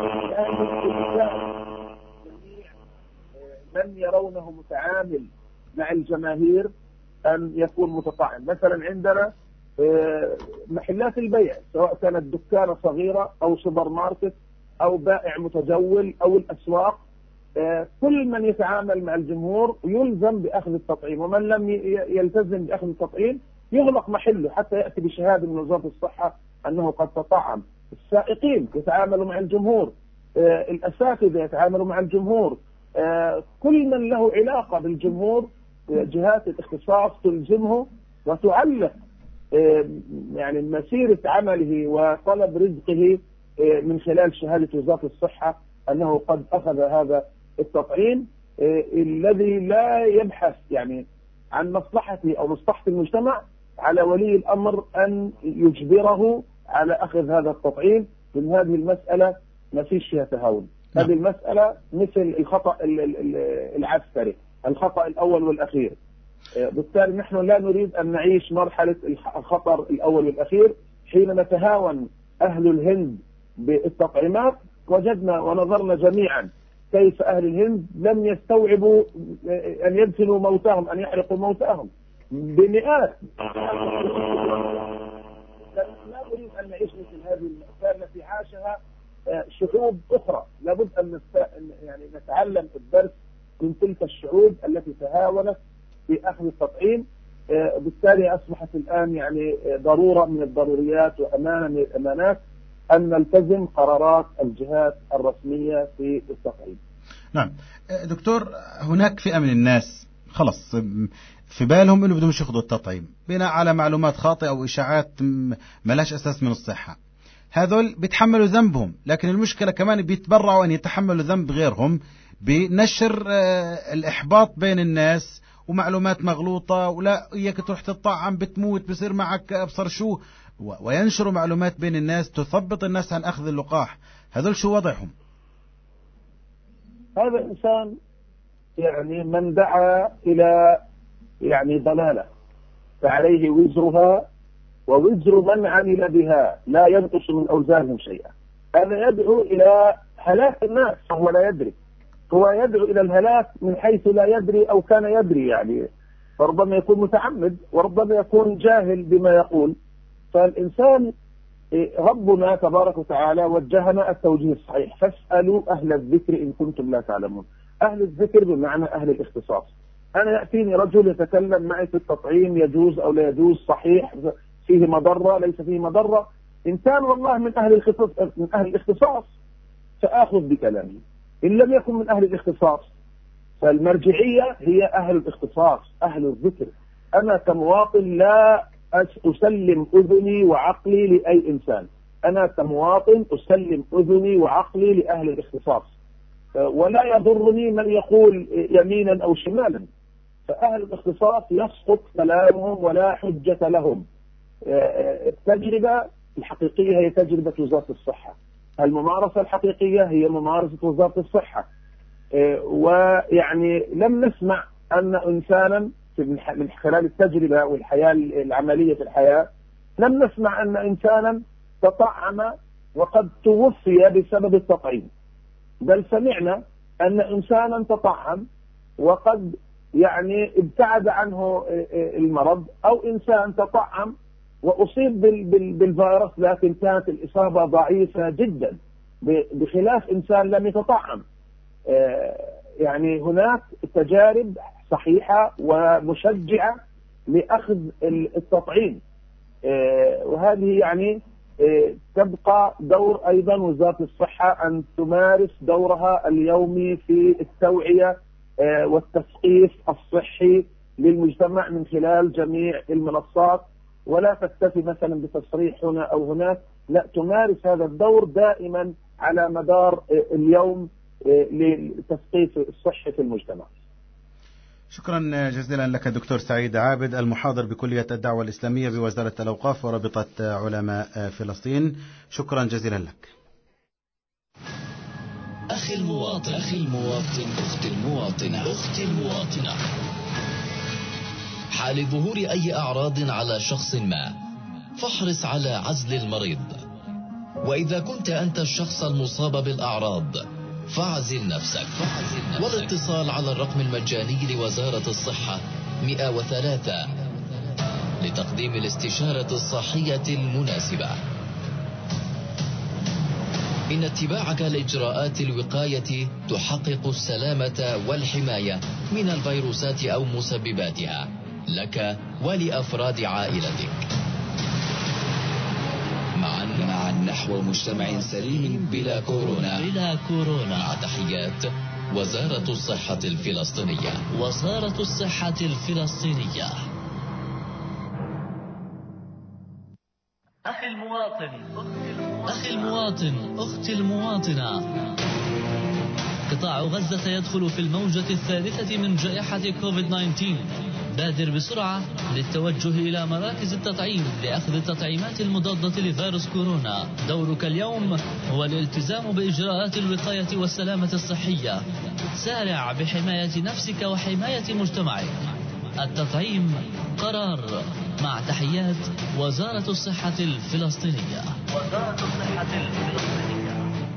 Speaker 5: من يرونه متعامل مع الجماهير أن يكون متطعم. مثلا عندنا محلات البيع سواء كانت دكانة صغيرة أو سوبر ماركت أو بائع متجول أو الأسواق، كل من يتعامل مع الجمهور يلزم بأخذ التطعيم، ومن لم يلتزم بأخذ التطعيم يغلق محله حتى يأتي بشهادة من وزارة الصحة أنه قد تطعم. السائقين يتعاملوا مع الجمهور، الأساتذة يتعاملوا مع الجمهور، كل من له علاقة بالجمهور جهات الاختصاص تلزمه وتعلق يعني مسيرة عمله وطلب رزقه من خلال شهادة وزارة الصحة أنه قد أخذ هذا التطعيم الذي لا يبحث يعني عن مصلحته أو مصلحة المجتمع. على ولي الأمر أن يجبره على أخذ هذا التطعيم. من هذه المسألة ما فيش فيها تهاون. هذه المسألة مثل الخطأ العسكري، الخطأ الأول والأخير. بالتالي نحن لا نريد أن نعيش مرحلة الخطر الأول والأخير. حين نتهاون أهل الهند بالتطعيمات وجدنا ونظرنا جميعا كيف أهل الهند لم يستوعبوا أن يدفنوا موتاهم، أن يحرقوا موتاهم بمئات. لا نريد أن نعيش مثل هذه المأساة التي عاشها شعوب أخرى. لابد أن يعني نتعلم الدرس من تلك الشعوب التي تهاونت في أخذ التطعيم. بالتالي أصبحت الآن يعني ضرورة من الضروريات وأمانة من الأمانات أن نلتزم قرارات الجهات الرسمية في التطعيم.
Speaker 2: نعم دكتور، هناك فئة من الناس خلص في بالهم إنه بدهم ياخذوا التطعيم بناء على معلومات خاطئة أو إشاعات ملاش أساس من الصحة. هذول بيتحملوا ذنبهم، لكن المشكلة كمان بيتبرعوا أن يتحملوا ذنب غيرهم بنشر الإحباط بين الناس ومعلومات مغلوطة، ولا إياك تروح تطعم بتموت بصير معك أبصر شو، وينشروا معلومات بين الناس تثبط الناس عن أخذ اللقاح. هذول شو وضعهم؟
Speaker 5: هذا الإنسان يعني من دعا إلى يعني ضلالة فعليه وزرها ووزر من عمل بها لا ينقص من أوزارهم شيئا. هذا يدعو إلى هلاك الناس وهو لا يدري، هو يدعو إلى الهلاك من حيث لا يدري أو كان يدري، يعني فربما يكون متعمد وربما يكون جاهل بما يقول. فالإنسان ربنا تبارك وتعالى وجهنا التوجيه الصحيح، فاسألوا أهل الذكر إن كنتم لا تعلمون. أهل الذكر بمعنى أهل الاختصاص. أنا يأتيني رجل يتكلم معي في التطعيم يجوز أو لا يجوز، صحيح فيه مضرة ليس فيه مضرة، إن كان والله من أهل الاختصاص من أهل الاختصاص فآخذ بكلامه، إن لم يكن من أهل الاختصاص فالمرجعية هي أهل الاختصاص أهل الذكر. أنا كمواطن لا أسلم أذني وعقلي لأي إنسان، أنا كمواطن أسلم أذني وعقلي لأهل الاختصاص، ولا يضرني من يقول يمينا أو شمالا. فأهل الاختصاص يسقط كلامهم ولا حجة لهم. التجربة الحقيقية هي تجربة وزارة الصحة، الممارسة الحقيقية هي ممارسة وزارة الصحة. ويعني لم نسمع أن إنسانا من خلال التجربة والحياة العملية في الحياة لم نسمع أن إنسانا تطعم وقد توفي بسبب التطعيم، بل سمعنا أن إنسانا تطعم وقد يعني ابتعد عنه المرض، أو إنسان تطعم وأصيب بالفيروس لكن كانت الإصابة ضعيفة جدا بخلاف إنسان لم يتطعم. يعني هناك تجارب صحيحة ومشجعة لأخذ التطعيم، وهذه يعني تبقى دور أيضا وزارة الصحة أن تمارس دورها اليومي في التوعية والتثقيف الصحي للمجتمع من خلال جميع المنصات، ولا تكتفي مثلا بتصريح هنا أو هناك، لا تمارس هذا الدور دائما على مدار اليوم للتثقيف الصحي في المجتمع.
Speaker 2: شكرا جزيلا لك دكتور سعيد عابد، المحاضر بكلية الدعوة الإسلامية بوزارة الأوقاف ورابطة علماء فلسطين. شكرا جزيلا لك.
Speaker 6: أخي المواطن، أخي المواطن، أختي المواطنة، أختي المواطنة، حال ظهور أي أعراض على شخص ما فاحرص على عزل المريض، وإذا كنت أنت الشخص المصاب بالأعراض فاعزل نفسك. والاتصال على الرقم المجاني لوزارة الصحة مئة وثلاثة لتقديم الاستشارة الصحية المناسبة. إن اتباعك لإجراءات الوقاية تحقق السلامة والحماية من الفيروسات أو مسبباتها لك ولأفراد عائلتك. معا معا نحو مجتمع سليم بلا كورونا. بلا كورونا. مع تحيات وزارة الصحة الفلسطينية. وزارة الصحة الفلسطينية.
Speaker 7: أخي المواطن، أخي المواطن، أختي المواطنة، قطاع غزة يدخل في الموجة الثالثة من جائحة كوفيد تسعة عشر. بادر بسرعة للتوجه إلى مراكز التطعيم لأخذ التطعيمات المضادة لفيروس كورونا. دورك اليوم هو الالتزام بإجراءات الوقاية والسلامة الصحية. سارع بحماية نفسك وحماية مجتمعك. التطعيم قرار. مع تحيات وزارة الصحة الفلسطينية. وزارة الصحة الفلسطينية.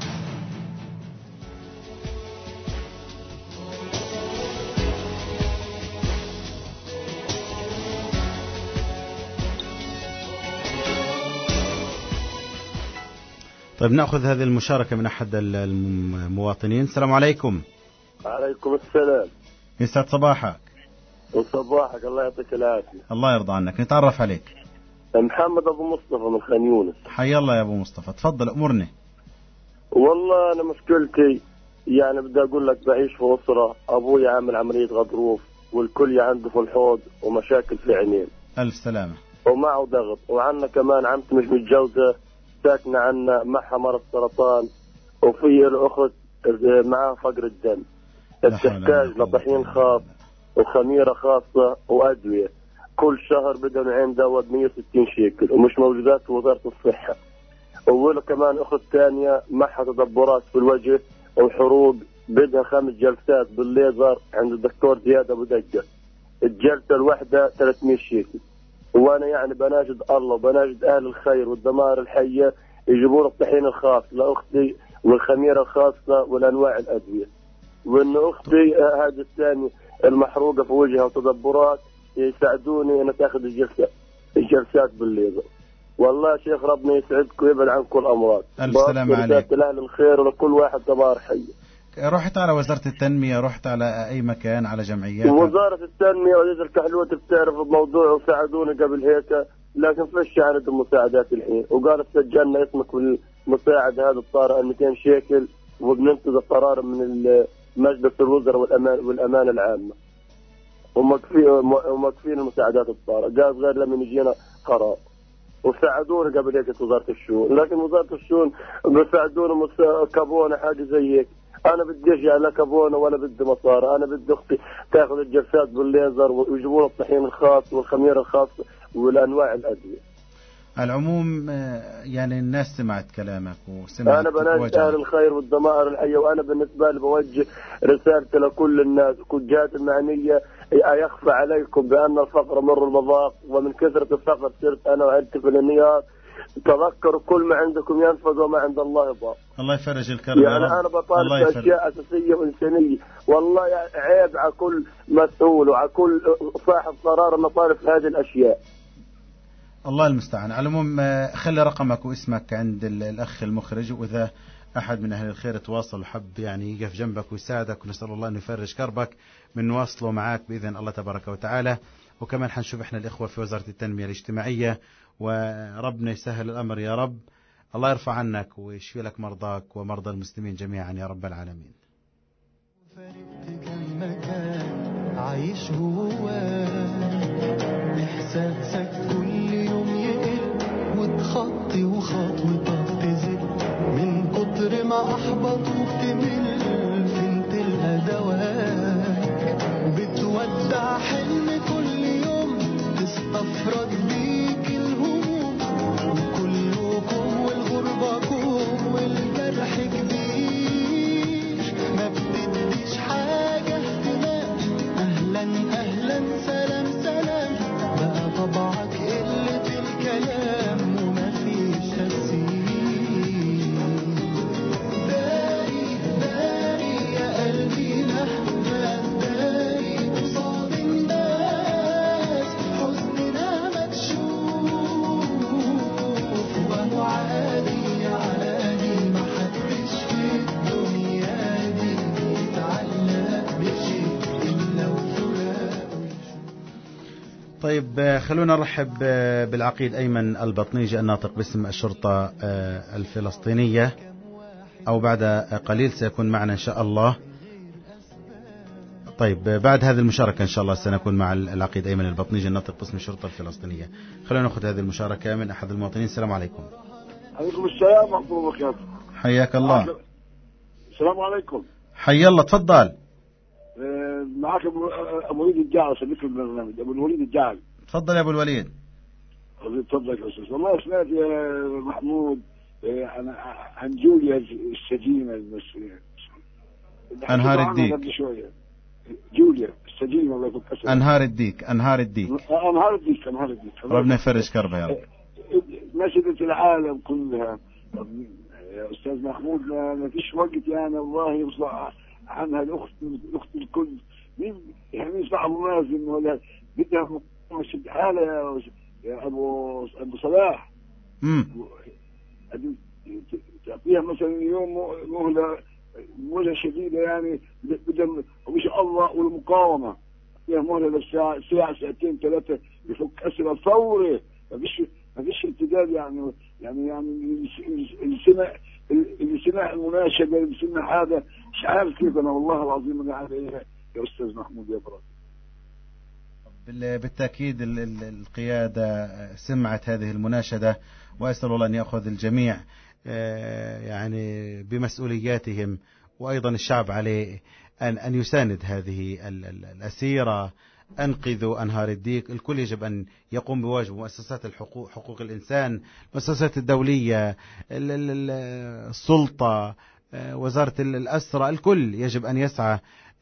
Speaker 2: طيب نأخذ هذه المشاركة من أحد المواطنين. السلام عليكم.
Speaker 8: عليكم السلام.
Speaker 2: يسعد صباحك.
Speaker 8: وصباحك، الله يعطيك العافية.
Speaker 2: الله يرضى عنك. نتعرف عليك.
Speaker 8: محمد أبو مصطفى من خان يونس.
Speaker 2: حي الله يا أبو مصطفى، تفضل أمرني.
Speaker 8: والله أنا مشكلتي يعني بدي أقول لك بعيش في أسرة أبوي عامل عملية غضروف والكل عنده في الحوض ومشاكل في عينين.
Speaker 2: ألف سلامة.
Speaker 8: ومعه ضغط، وعنا كمان عمتي مش متجوزة ساكنة عنا معها مرض سرطان، وفي الأخت معها فقر الدم، تحتاج لطحين خاص وخميرة خاصة وأدوية. كل شهر بدها نوعين دواء ب مية وستين شيكل ومش موجودات في وزارة الصحة. وله كمان أخت ثانية معها تدبرات في الوجه وحروق، بدها خمس جلسات بالليزر عند الدكتور زياد أبو دقة، الجلسة الواحدة ثلاثمية شيكل. وأنا يعني بناشد الله وبناشد أهل الخير والدمار الحية يجيبون الطحين الخاص لأختي والخميرة الخاصة والأنواع الأدوية. وإن أختي هذه الثانية المحروقة في وجهها وتدبرات يساعدوني أن تأخذ الجلسات الجلسات بالليزر. والله شيخ ربنا يسعدكم ويبعد عنكم الأمراض.
Speaker 2: ألف سلامة عليك.
Speaker 8: لأهل الخير ولكل واحد دمار حية.
Speaker 2: رحت على وزارة التنمية، رحت على أي مكان، على جمعيات؟
Speaker 8: وزارة التنمية وزير الكحلوت بتعرف الموضوع وساعدوني قبل هيك، لكن فيش عندهم مساعدات الحين. وقالت سجلنا اسمك بالمساعدة هذا الطارئ مئتين شيكل، وبننتظر قرار من مجلس الوزراء والأمان والأمانة العامة، ومكفين المساعدات الطارئة. قال غير لما يجينا قرار. وساعدوني قبل هيك وزارة الشؤون، لكن وزارة الشؤون بيساعدوني كابونا حاجة زي هيك. أنا بديش لا كابونا ولا بدي مصاري، أنا بدي أختي تاخذ الجلسات بالليزر ويجيبون الطحين الخاص والخميرة الخاصة والأنواع الأدوية.
Speaker 2: على العموم يعني الناس سمعت كلامك وسمعت.
Speaker 8: أنا بناشد أهل الخير والدمائر الحية، وأنا بالنسبة لي بوجه رسالة لكل الناس وكل الجهات المعنية: أيخفى عليكم بأن الفقر مر المذاق، ومن كثرة الفقر صرت أنا وعائلتي في الانهيار. تذكروا كل ما عندكم ينفذ وما عند الله يضاق.
Speaker 2: الله يفرج الكرب.
Speaker 8: يعني أنا بطالب بأشياء أساسية وإنسانية. والله عيب على كل مسؤول وعلى كل صاحب قرار أن نطالب في هذه الأشياء.
Speaker 2: الله المستعان. على العموم خلي رقمك واسمك عند الأخ المخرج، وإذا أحد من أهل الخير تواصل وحب يعني يقف جنبك ويساعدك ونسأل الله أن يفرج كربك من نواصله معاك بإذن الله تبارك وتعالى. وكمان حنشوف إحنا الإخوة في وزارة التنمية الاجتماعية، وربنا يسهل الأمر يا رب. الله يرفع عنك ويشفي لك مرضاك ومرضى المسلمين جميعا يا رب العالمين.
Speaker 3: عايش جواه إحساسك كل يوم يقل وتخطي وخطوتك تزل من كتر ما أحبطوك تمل. فين تلقى دواك بتودع حلم كل يوم تستفرد بيك الهموم. وكلكم والغربكم والجرح كبير ما بتديش حاجة اهتمام. أهلا أهلا سلام سلام بقى طبعك قلة الكلام ومفيش تفسير. داري داري يا قلبي مهما تداري قصاد الناس حزننا ما
Speaker 2: طيب خلونا نرحب بالعقيد أيمن البطنيجي الناطق باسم الشرطة الفلسطينية، أو بعد قليل سيكون معنا إن شاء الله. طيب بعد هذه المشاركة إن شاء الله سنكون مع العقيد أيمن البطنيجي الناطق باسم الشرطة الفلسطينية. خلونا نأخذ هذه المشاركة من أحد المواطنين. السلام عليكم.
Speaker 9: عليكم السلام ورحمة الله وبركاته.
Speaker 2: حياك الله.
Speaker 9: السلام عليكم.
Speaker 2: حيا الله، تفضل.
Speaker 9: معك أبو الوليد الجعل، صديق البرنامج أبو الوليد الجعل.
Speaker 2: تفضل يا أبو الوليد.
Speaker 9: تفضل يا أستاذ. والله سمعت يا محمود عن جوليا السجينة المصرية.
Speaker 2: أنهار الديك.
Speaker 9: جوليا السجينة الله يفك أسرها.
Speaker 2: أنهار الديك أنهار الديك
Speaker 9: أنهار الديك أنهار الديك.
Speaker 2: ربنا يفرج كربها يا رب.
Speaker 9: نشدت العالم كلها يا أستاذ محمود، ما فيش وقت يعني الله يصلح عنها الأخت الأخت الكل. مين يعني يصلح أبو مازن ولا بدها مشد حالة يا يا أبو أبو صلاح.
Speaker 2: امم
Speaker 9: تعطيها مثلا يوم مهلة مهلة شديدة يعني بدها وإن شاء الله والمقاومة فيها مهلة للساعة ساعة ساعتين ثلاثة يفك أسرة فوري. ما فيش ما فيش امتداد يعني يعني يعني اللي سمع اللي سمع المناشدة اللي سمع هذا مش عارف كيف. أنا والله العظيم أنا عارف إيه يا أستاذ محمود يا براد.
Speaker 2: بالتأكيد القيادة سمعت هذه المناشدة، وأسأل الله أن يأخذ الجميع يعني بمسؤولياتهم، وأيضا الشعب عليه أن أن يساند هذه الأسيرة. أنقذوا أنهار الديك. الكل يجب أن يقوم بواجبه، مؤسسات الحقوق حقوق الإنسان، المؤسسات الدولية، السلطة، وزارة الأسرة، الكل يجب أن يسعى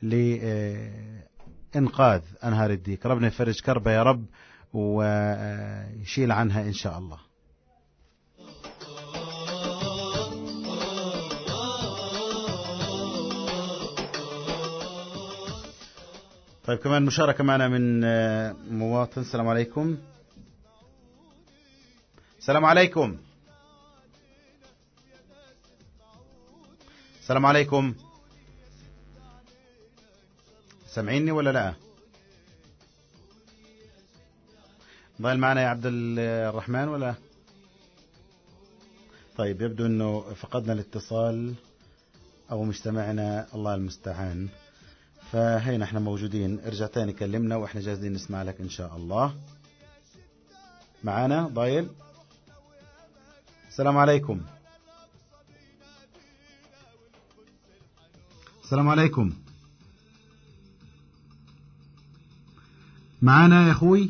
Speaker 2: لإنقاذ أنهار الديك. ربنا يفرج كربة يا رب ويشيل عنها إن شاء الله. طيب كمان مشاركة معنا من مواطن. السلام عليكم. السلام عليكم. السلام عليكم. سمعيني ولا لا؟ ضايل معنا يا عبد الرحمن ولا؟ طيب يبدو انه فقدنا الاتصال او مش سمعنا، الله المستعان. فهينا احنا موجودين، ارجع تاني كلمنا واحنا جاهزين نسمع لك ان شاء الله. معانا ضايل. السلام عليكم. السلام عليكم. معانا يا اخوي؟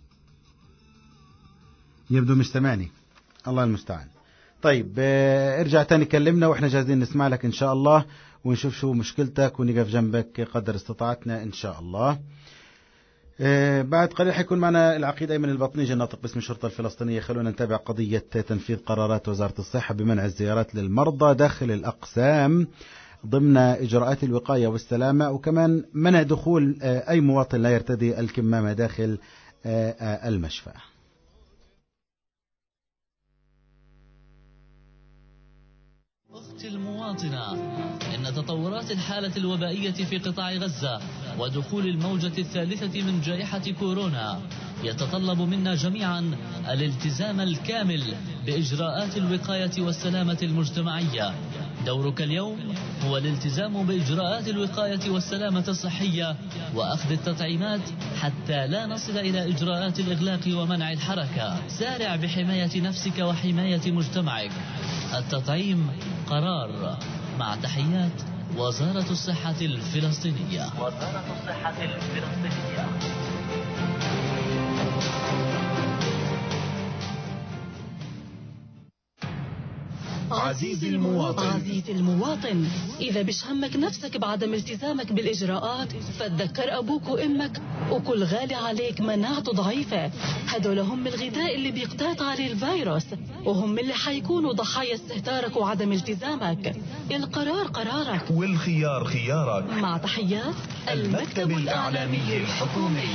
Speaker 2: يبدو مش سمعني، الله المستعان. طيب ارجع تاني كلمنا واحنا جاهزين نسمع لك ان شاء الله، ونشوف شو مشكلتك ونقف جنبك قدر استطاعتنا إن شاء الله. آه بعد قليل حيكون معنا العقيد أيمن البطنيجي الناطق باسم الشرطة الفلسطينية. خلونا نتابع قضية تنفيذ قرارات وزارة الصحة بمنع الزيارات للمرضى داخل الأقسام ضمن إجراءات الوقاية والسلامة، وكمان منع دخول آه أي مواطن لا يرتدي الكمامة داخل آه آه المشفى.
Speaker 7: أختي المواطنة، إن تطورات الحالة الوبائية في قطاع غزة ودخول الموجة الثالثة من جائحة كورونا يتطلب منا جميعا الالتزام الكامل بإجراءات الوقاية والسلامة المجتمعية. دورك اليوم هو الالتزام بإجراءات الوقاية والسلامة الصحية وأخذ التطعيمات حتى لا نصل إلى إجراءات الإغلاق ومنع الحركة. سارع بحماية نفسك وحماية مجتمعك. التطعيم قرار. مع تحيات وزارة الصحة الفلسطينية. وزارة الصحة الفلسطينية.
Speaker 10: عزيزي المواطن عزيزي المواطن إذا بش همك نفسك بعدم التزامك بالإجراءات، فتذكر أبوك وإمك وكل غالي عليك مناعته ضعيفة. هدول هم الغذاء اللي بيقتات عليه الفيروس، وهم اللي حيكونوا ضحايا استهتارك وعدم التزامك. القرار قرارك
Speaker 11: والخيار خيارك.
Speaker 10: مع تحيات المكتب الإعلامي الحكومي.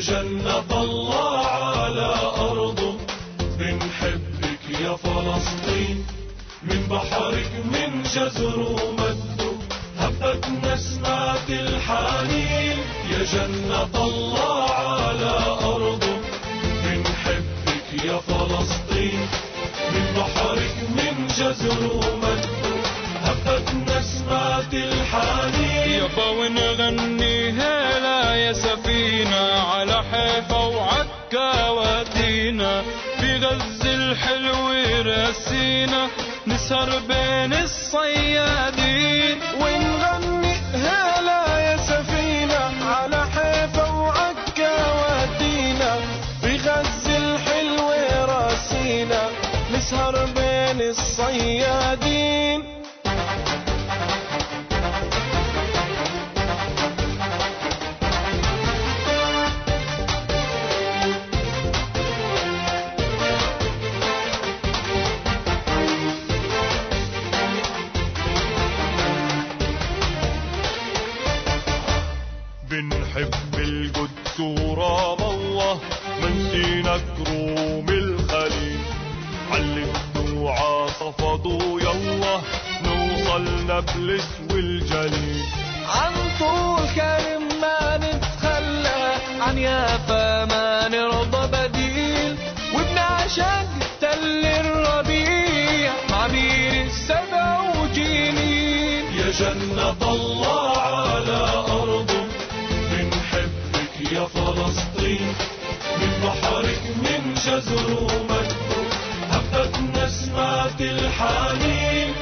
Speaker 11: جنة الله على أرضه بنحبك يا فلسطين، من بحرك من جزر ومده هبت نسمات الحنين. يا جنة الله على أرضه بنحبك يا فلسطين، من بحرك من جزر ومده هبت نسمات الحنين.
Speaker 12: يابا ونغني هلا يا سفينة على حيفا وعكا ودينا، في غز الحلو راسينا نسهر بين الصيادين.
Speaker 3: ونغني هلا يا سفينة على حيفا وعكا ودينا، في غز الحلو راسينا نسهر بين الصيادين.
Speaker 11: بنحب القدس ورام الله، منسينا كروم الخليل، علمتوا عاصفضوا يلا نوصل نابلس والجليل.
Speaker 3: عن طول كرم ما نتخلى، عن يافا ما نرضى بديل، وبنعشق تل الربيع مع بير السبع وجيلين.
Speaker 11: يا جنة الله على أرضه بنحبك يا فلسطين، من بحرك من جزر ومده هبت نسمات الحنين.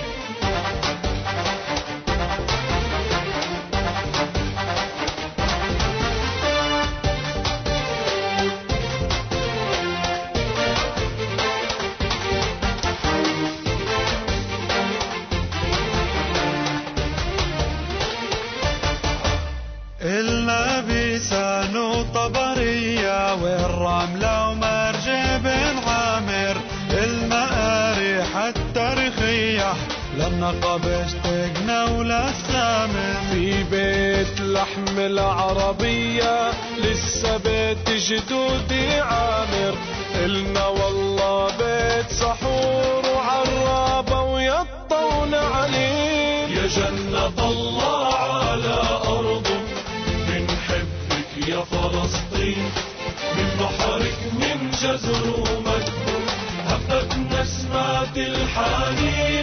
Speaker 3: إلنا بيسان وطبرية والرملة ومرج بن عامر، المآري حتى رخيح للنقب اشتقنا وللسامر. في بيت لحم العربية لسه بيت جدودي عامر، إلنا والله بيت سحور وعرابة ويطة ونعليم.
Speaker 11: يا جنة الله على أرضه بنحبك يا فلسطين، من بحرك من جزر ومده هبت نسمات الحنين.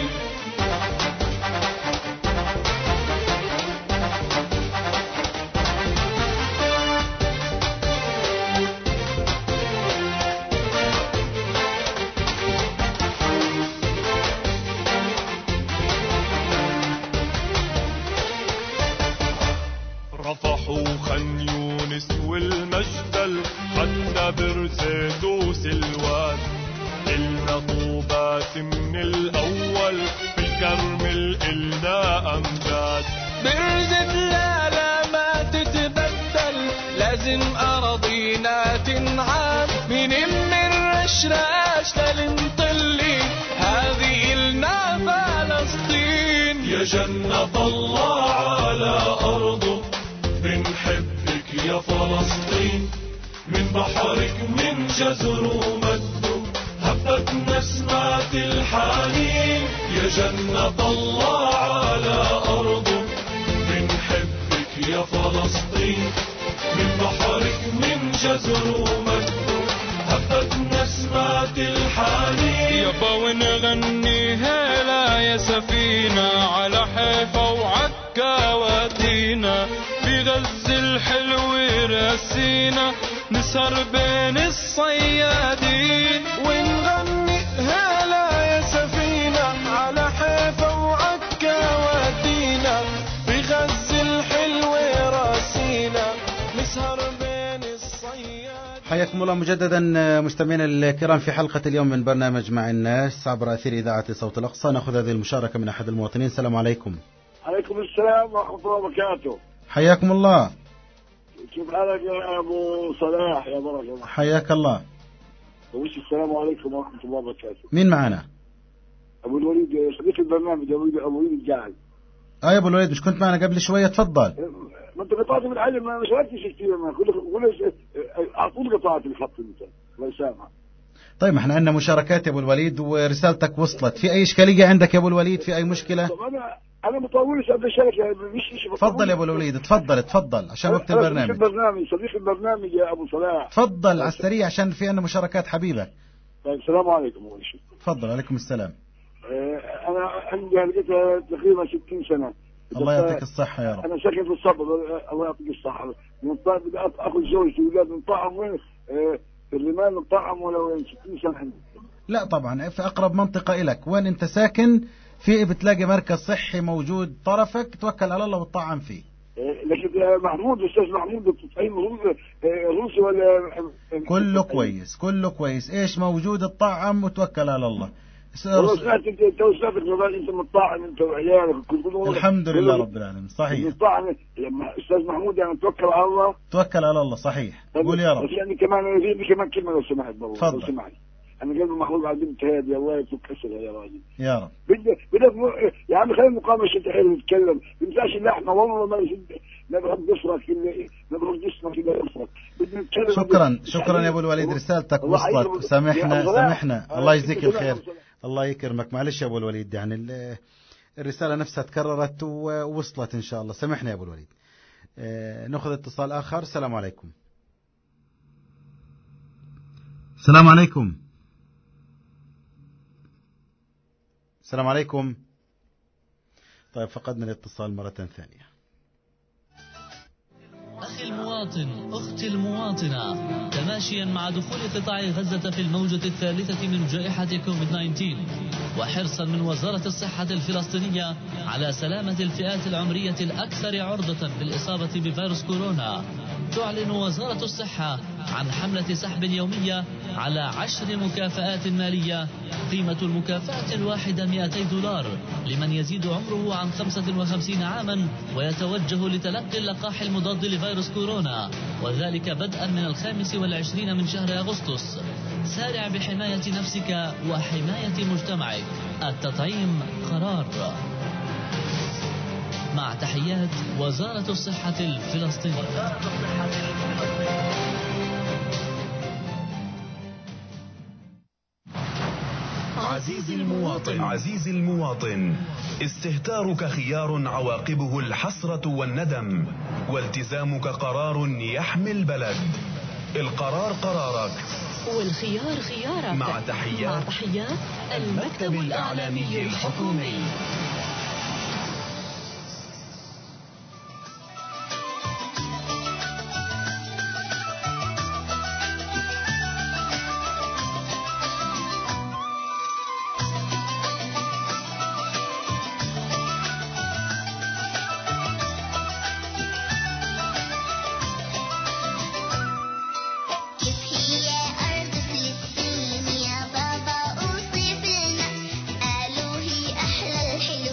Speaker 11: رفحوا خان يونس والمجدل حتى برزيد وسلوان، إلنا طوبات من الأول في الكرمل إلنا أمجاد.
Speaker 3: برزت لا لا ما تتبدل، لازم أراضينا تنعاد، من ام الرشراش للمطلي هذه إلنا فلسطين.
Speaker 11: يا جنة الله على أرضه بنحبك يا فلسطين، من بحرك من جزر ومده هبت نسمات الحنين. يا جنة الله على أرضه بنحبك يا فلسطين، من بحرك من جزر ومده هبت نسمات الحنين.
Speaker 12: يابا ونغني هلا يا سفينة على حيفا وعكا ودينا، في غز الحلو راسينا نسهر بين الصيادين.
Speaker 3: ونغني هلا يا سفينة على حيفا وعكا ودينا، في غز الحلو راسينا نسهر بين الصيادين.
Speaker 2: حياكم الله مجددا مستمعينا الكرام في حلقة اليوم من برنامج مع الناس عبر أثير إذاعة صوت الأقصى. نأخذ هذه المشاركة من أحد المواطنين. السلام عليكم.
Speaker 9: عليكم السلام ورحمة الله وبركاته.
Speaker 2: حياكم الله.
Speaker 9: كيف حالك يا أبو صلاح؟ يا بركة الله.
Speaker 2: حياك الله.
Speaker 9: وش السلام عليكم ورحمة الله وبركاته.
Speaker 2: مين معنا؟
Speaker 9: أبو الوليد صديق البرنامج أبو الوليد الجاعل.
Speaker 2: اه يا ابو الوليد مش كنت معنا قبل شويه؟ تفضل.
Speaker 9: ما انت قطعت من علم ما شاركتش كثير، ما كل كل على طول قطعت الخط انت الله يسامحك.
Speaker 2: طيب احنا عندنا مشاركات يا ابو الوليد ورسالتك وصلت. في اي اشكاليه عندك يا ابو الوليد؟ في اي مشكله؟
Speaker 9: طب انا انا مطولش قبل الشركه مش شيء.
Speaker 2: تفضل يا ابو الوليد تفضل تفضل عشان وقت البرنامج.
Speaker 9: صديق البرنامج صديق البرنامج يا ابو صلاح.
Speaker 2: تفضل على السريع عشان في عندنا مشاركات حبيبك.
Speaker 9: طيب السلام عليكم اول شيء.
Speaker 2: تفضل. عليكم السلام.
Speaker 9: اه انا عندي لقيتها تقريبا ستين سنه.
Speaker 2: الله يعطيك الصحه يا رب.
Speaker 9: انا ساكن في الصبر الله يعطيك الصحه. من طعم بدي اخذ زوجتي واولاد من طعم وين؟ اه في الرمال من طعم ولا وين؟ ستين سنه عندي.
Speaker 2: لا طبعا في اقرب منطقه لك. وين انت ساكن في بتلاقي مركز صحي موجود طرفك، توكل على الله وتطعم فيه.
Speaker 9: لكن محمود استاذ محمود التطعيم روسي ولا
Speaker 2: كله كويس كله كويس. ايش موجود الطعم وتوكل على الله.
Speaker 9: والله سمعت انت انت واستاذك انت مطعم انت وعيالك كلهم.
Speaker 2: الحمد لله رب العالمين. صحيح
Speaker 9: مطعم استاذ محمود يعني توكل على الله.
Speaker 2: توكل على الله صحيح. قول يا رب.
Speaker 9: بس يعني كمان في كمان كلمه لو سمحت برضه لو سمحت. انا قلبي محفوظ على بنت هادي الله يفك اسرها يا راجل
Speaker 2: يا رب.
Speaker 9: بدك بدك م... يا عم خلينا المقامه شد حلو نتكلم ما تنساش اللحمه والله ما يشد ما بغض بصرك الا ما بغض جسمك الا بصرك.
Speaker 2: شكرا شكرا يا ابو الوليد رسالتك وصلت. سامحنا سامحنا الله يجزيك الخير. الله يكرمك. معلش يا ابو الوليد يعني الرساله نفسها تكررت ووصلت ان شاء الله. سامحنا يا ابو الوليد. ناخذ اتصال اخر. السلام عليكم. السلام عليكم. السلام عليكم. طيب فقدنا الاتصال مرة ثانية.
Speaker 7: أخي المواطن أختي المواطنة، تماشيا مع دخول قطاع غزة في الموجة الثالثة من جائحة كوفيد تسعة عشر وحرصا من وزارة الصحة الفلسطينية على سلامة الفئات العمرية الأكثر عرضة بالإصابة بفيروس كورونا، تعلن وزارة الصحة عن حملة سحب يومية على عشر مكافآت مالية قيمة المكافأة الواحدة مئتي دولار لمن يزيد عمره عن خمسة وخمسين عاما ويتوجه لتلقي اللقاح المضاد لفيروس كورونا، وذلك بدءا من الخامس والعشرين من شهر أغسطس. سارع بحماية نفسك وحماية مجتمعك. التطعيم قرار. مع تحيات وزارة الصحة الفلسطينية.
Speaker 13: عزيزي المواطن عزيزي المواطن استهتارك خيار عواقبه الحسرة والندم، والتزامك قرار يحمي البلد. القرار قرارك
Speaker 10: والخيار خيارك.
Speaker 13: مع تحيات
Speaker 10: مع تحيات المكتب الإعلامي الحكومي.
Speaker 14: الحلو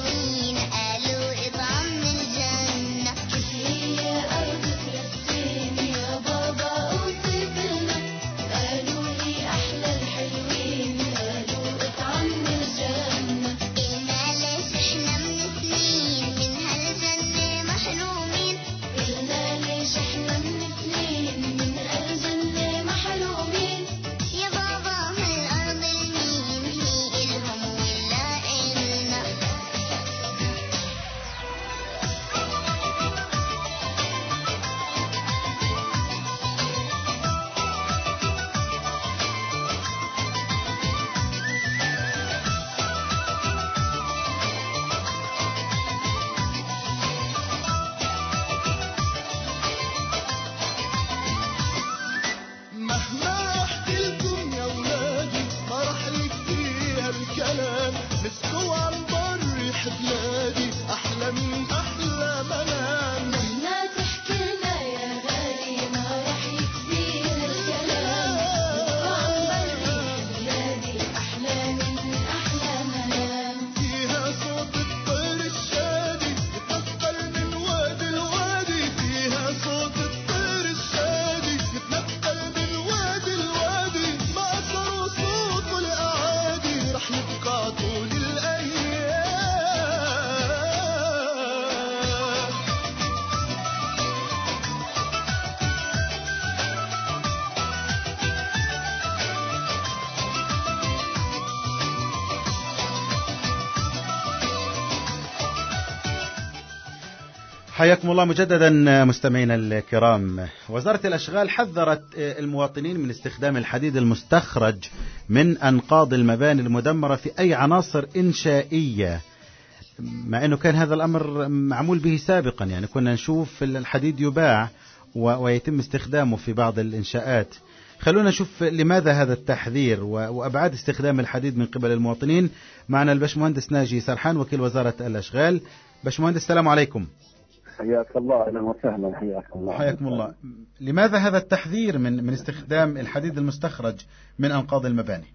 Speaker 2: حياكم الله مجددا مستمعينا الكرام. وزارة الأشغال حذرت المواطنين من استخدام الحديد المستخرج من أنقاض المباني المدمرة في أي عناصر إنشائية، مع أنه كان هذا الأمر معمول به سابقا. يعني كنا نشوف الحديد يباع ويتم استخدامه في بعض الإنشاءات. خلونا نشوف لماذا هذا التحذير وأبعاد استخدام الحديد من قبل المواطنين. معنا الباشمهندس ناجي سرحان وكيل وزارة الأشغال. باشمهندس السلام عليكم.
Speaker 14: حياك الله. اهلا وسهلا. حياك الله.
Speaker 2: حياكم الله. لماذا هذا التحذير من من استخدام الحديد المستخرج من أنقاض المباني؟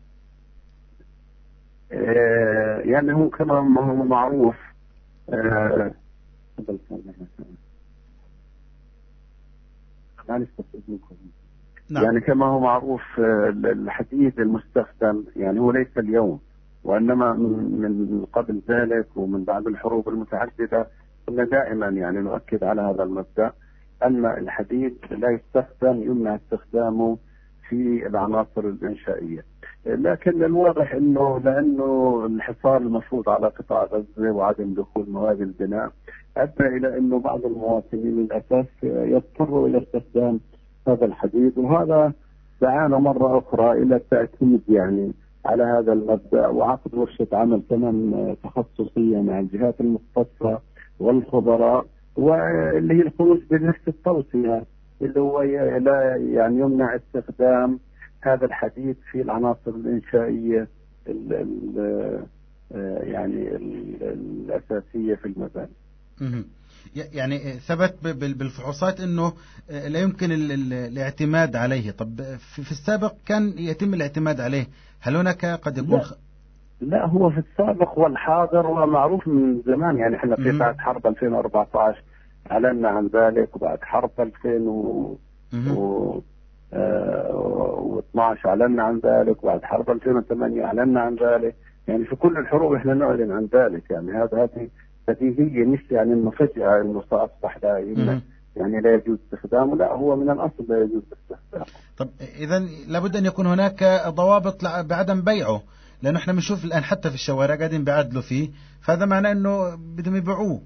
Speaker 14: آه يعني هو كما هو معروف آه
Speaker 2: نعم.
Speaker 14: يعني كما هو معروف الحديد المستخدم يعني هو ليس اليوم، وإنما من قبل ذلك ومن بعد الحروب المتعددة كنا دائما يعني نؤكد على هذا المبدأ أن الحديد لا يستخدم، يمنع استخدامه في العناصر الإنشائية. لكن الواضح أنه لأنه الحصار المفروض على قطاع غزة وعدم دخول مواد البناء أدى إلى أنه بعض المواطنين للأسف يضطروا إلى استخدام هذا الحديد، وهذا دعانا مرة أخرى إلى التأكيد يعني على هذا المبدأ وعقد ورشة عمل كمان تخصصية مع الجهات المختصة والخبراء، واللي هي الخروج بنفس التوصية اللي هو لا يعني يمنع استخدام هذا الحديد في العناصر الإنشائية ال ال يعني ال الأساسية في المباني.
Speaker 2: يعني ثبت بالفحوصات أنه لا يمكن الاعتماد عليه. طب في السابق كان يتم الاعتماد عليه، هل هناك قد يكون
Speaker 14: لا, لا هو في السابق والحاضر ومعروف من زمان. يعني احنا في بعد حرب ألفين وأربعة عشر أعلنا عن ذلك، وبعد حرب ألفين واثناشر أعلنا عن ذلك، وبعد حرب ألفين وثمانية أعلنا عن ذلك. يعني في كل الحروب احنا نعلن عن ذلك. يعني هذا هذه هي مش يعني انه فجأة انه اصبح لا يمنع يعني لا يجوز استخدامه، لا هو من الاصل لا يجوز استخدامه.
Speaker 2: طب اذا لابد ان يكون هناك ضوابط بعدم بيعه، لانه احنا بنشوف الان حتى في الشوارع قاعدين بيعدلوا فيه، فهذا معناه انه بدهم يبيعوه.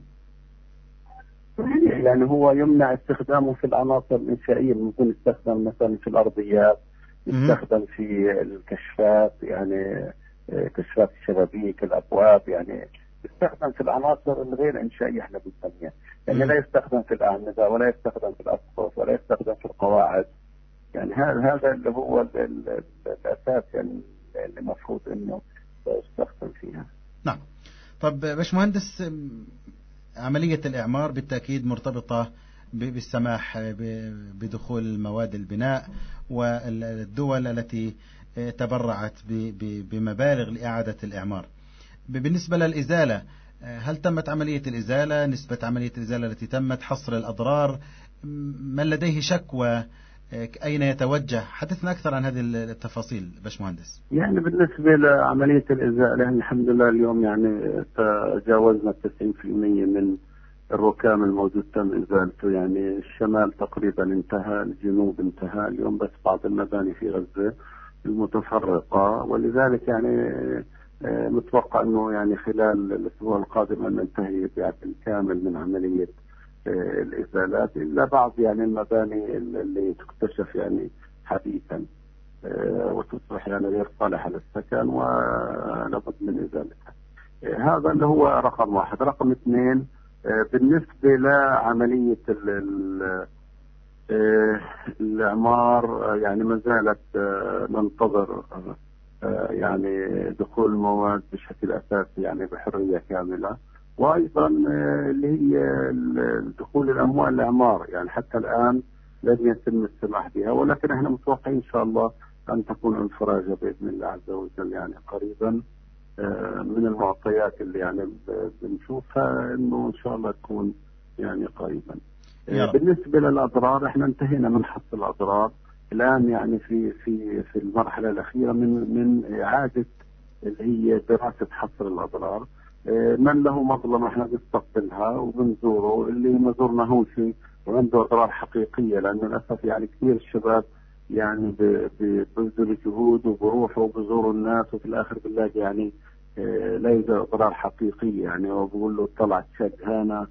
Speaker 14: يعني هو يمنع استخدامه في العناصر الانشائيه، ممكن يستخدم مثلا في الارضيات، يستخدم في الكشفات، يعني كشفات الشبابيك، الابواب، يعني يستخدم في العناصر الغير انشائيه احنا بنسميها. يعني لا يستخدم في الاعمده ولا يستخدم في الاسقف ولا يستخدم في القواعد. يعني هذا هذا اللي هو ال ال الاساس يعني اللي المفروض انه يستخدم فيها.
Speaker 2: نعم. طب باشمهندس، عمليه الاعمار بالتاكيد مرتبطه بالسماح بدخول مواد البناء والدول التي تبرعت بمبالغ لاعاده الاعمار. بالنسبة للإزالة، هل تمت عملية الإزالة؟ نسبة عملية الإزالة التي تمت، حصر الأضرار، من لديه شكوى أين يتوجه؟ حدثنا أكثر عن هذه التفاصيل باشمهندس.
Speaker 14: يعني بالنسبة لعملية الإزالة الحمد لله اليوم يعني تجاوزنا تسعين بالمئة من الركام الموجود تم إزالته. يعني الشمال تقريبا انتهى، الجنوب انتهى، اليوم بس بعض المباني في غزة المتفرقة، ولذلك يعني متوقع انه يعني خلال الاسبوع القادم ان ننتهي بالكامل من عمليه الازالات، الا بعض يعني المباني اللي تكتشف يعني حديثا وتصبح يعني غير صالحه للسكن ولابد من ازالتها. هذا اللي هو رقم واحد. رقم اثنين، بالنسبه لعمليه الاعمار يعني ما زالت ننتظر يعني دخول المواد بشكل أساسي يعني بحرية كاملة، وأيضا اللي هي دخول الأموال الإعمار يعني حتى الآن لم يتم السماح بها، ولكن احنا متوقعين إن شاء الله أن تكون انفراجة بإذن الله عز وجل يعني قريبا. من المعطيات اللي يعني بنشوفها إنه إن شاء الله تكون يعني قريبا. بالنسبة للأضرار احنا انتهينا من حصر الأضرار، الآن يعني في في في المرحلة الأخيرة من من إعادة اللي هي دراسة حصر الأضرار. من له مظلمة احنا بنستقبلها وبنزوره، اللي ما زرناهوش وعنده أضرار حقيقية، لأنه للأسف يعني كثير الشباب يعني بيبذلوا جهود وبروحوا وبزوروا الناس وفي الآخر بنلاقي يعني لا يوجد أضرار حقيقية. يعني وبقول له طلعت شقة هنا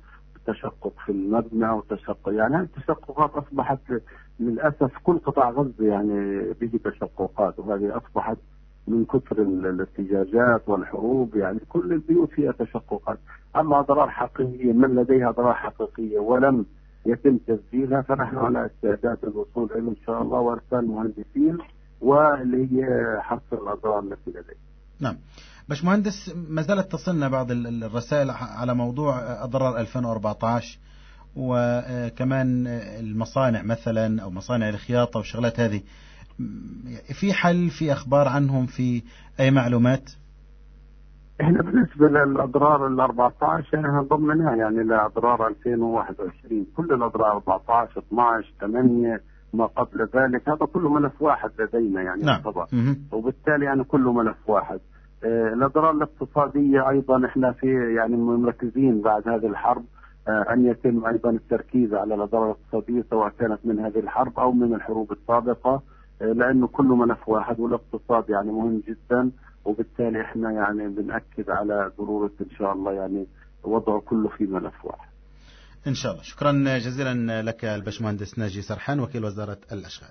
Speaker 14: تشقق في المبنى وتشقق، يعني التشققات أصبحت للأسف كل قطاع غزة يعني به تشققات، وهذه أصبحت من كثر الاحتجاجات والحروب، يعني كل البيوت فيها تشققات. أما أضرار حقيقية من لديها أضرار حقيقية ولم يتم تسجيلها فنحن على استعداد الوصول إلى إن شاء الله وإرسال مهندسين واللي هي حصر الأضرار التي لديها.
Speaker 2: نعم باشمهندس، ما زالت تصلنا بعض الرسائل على موضوع أضرار ألفين وأربعة عشر وكمان المصانع مثلا أو مصانع الخياطة وشغلات هذه، في حل في أخبار عنهم في أي معلومات؟
Speaker 14: احنا بالنسبة للأضرار ال أربعة عشر يعني ضمناها يعني لأضرار ألفين وواحد وعشرين، كل الأضرار أربعة عشر اثني عشر ثمانية ما قبل ذلك هذا كله ملف واحد لدينا يعني.
Speaker 2: نعم.
Speaker 14: طبعا وبالتالي يعني كله ملف واحد. اه الأضرار الاقتصادية أيضا احنا في يعني مركزين بعد هذه الحرب اه أن يتم أيضا التركيز على الأضرار الاقتصادية سواء كانت من هذه الحرب أو من الحروب السابقة، اه لأنه كله ملف واحد والاقتصاد يعني مهم جدا، وبالتالي احنا يعني بنأكد على ضرورة ان شاء الله يعني وضعه كله في ملف واحد
Speaker 2: ان شاء الله. شكرا جزيلا لك الباشمهندس ناجي سرحان وكيل وزارة الأشغال.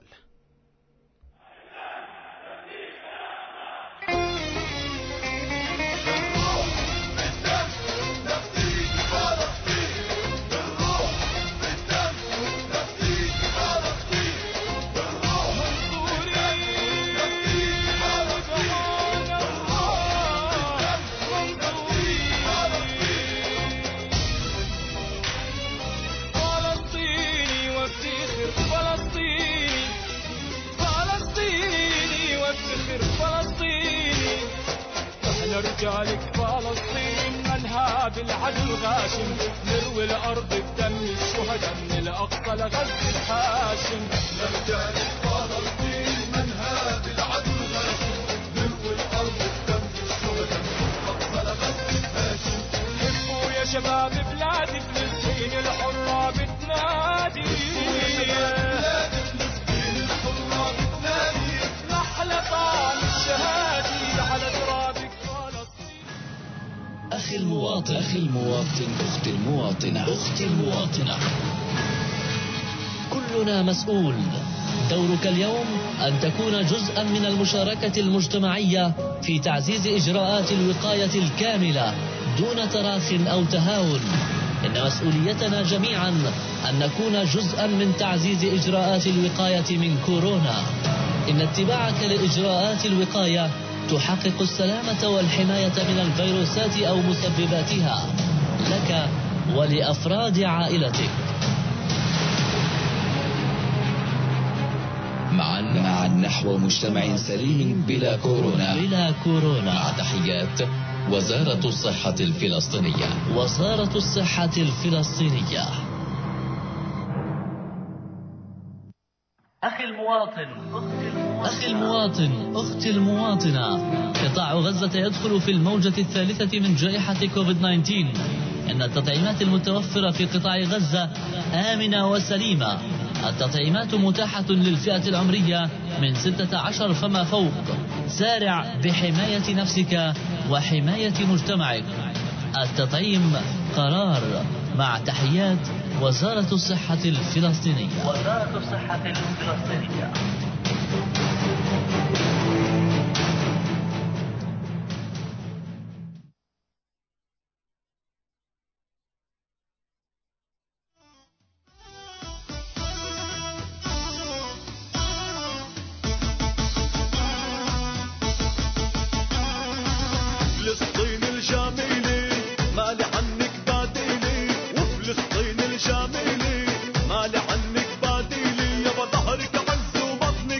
Speaker 15: رجالك فلسطين منهاب العدو غاشم، نروي الأرض بدم الشهداء من الأقصى لغزة الحاشم. رجالك فلسطين منهاب العدو غاشم، نروي الأرض بدم الشهداء من الأقصى لغزة الحاشم. هبوا يا شباب بلاد فلسطين الحرة بتنادي، بلاد فلسطين الحرة بتنادي، نحلة طعم الشهادي على ترابك.
Speaker 6: أخي المواطن، أخي المواطن، أختي المواطنة، أختي المواطنة، كلنا مسؤول. دورك اليوم أن تكون جزءا من المشاركة المجتمعية في تعزيز إجراءات الوقاية الكاملة دون تراخ أو تهاون. إن مسؤوليتنا جميعا أن نكون جزءا من تعزيز إجراءات الوقاية من كورونا. إن اتباعك لإجراءات الوقاية تحقق السلامة والحماية من الفيروسات أو مسبباتها لك ولأفراد عائلتك. معا معا نحو مجتمع سليم بلا كورونا، بلا كورونا. مع تحيات وزارة الصحة الفلسطينية. وزارة الصحة الفلسطينية.
Speaker 7: أخي المواطن، أخي المواطن، أختي المواطنة، قطاع غزة يدخل في الموجة الثالثة من جائحة كوفيد تسعة عشر. إن التطعيمات المتوفرة في قطاع غزة آمنة وسليمة. التطعيمات متاحة للفئة العمرية من ستة عشر فما فوق. سارع بحماية نفسك وحماية مجتمعك. التطعيم قرار. مع تحيات وزارة الصحة الفلسطينية. وزارة الصحة الفلسطينية.
Speaker 11: فلسطين الجميلة مالي عنك باديلي، وفلسطين الجميلة مالي عنك باديلي، يابا ظهرك عز وبطنك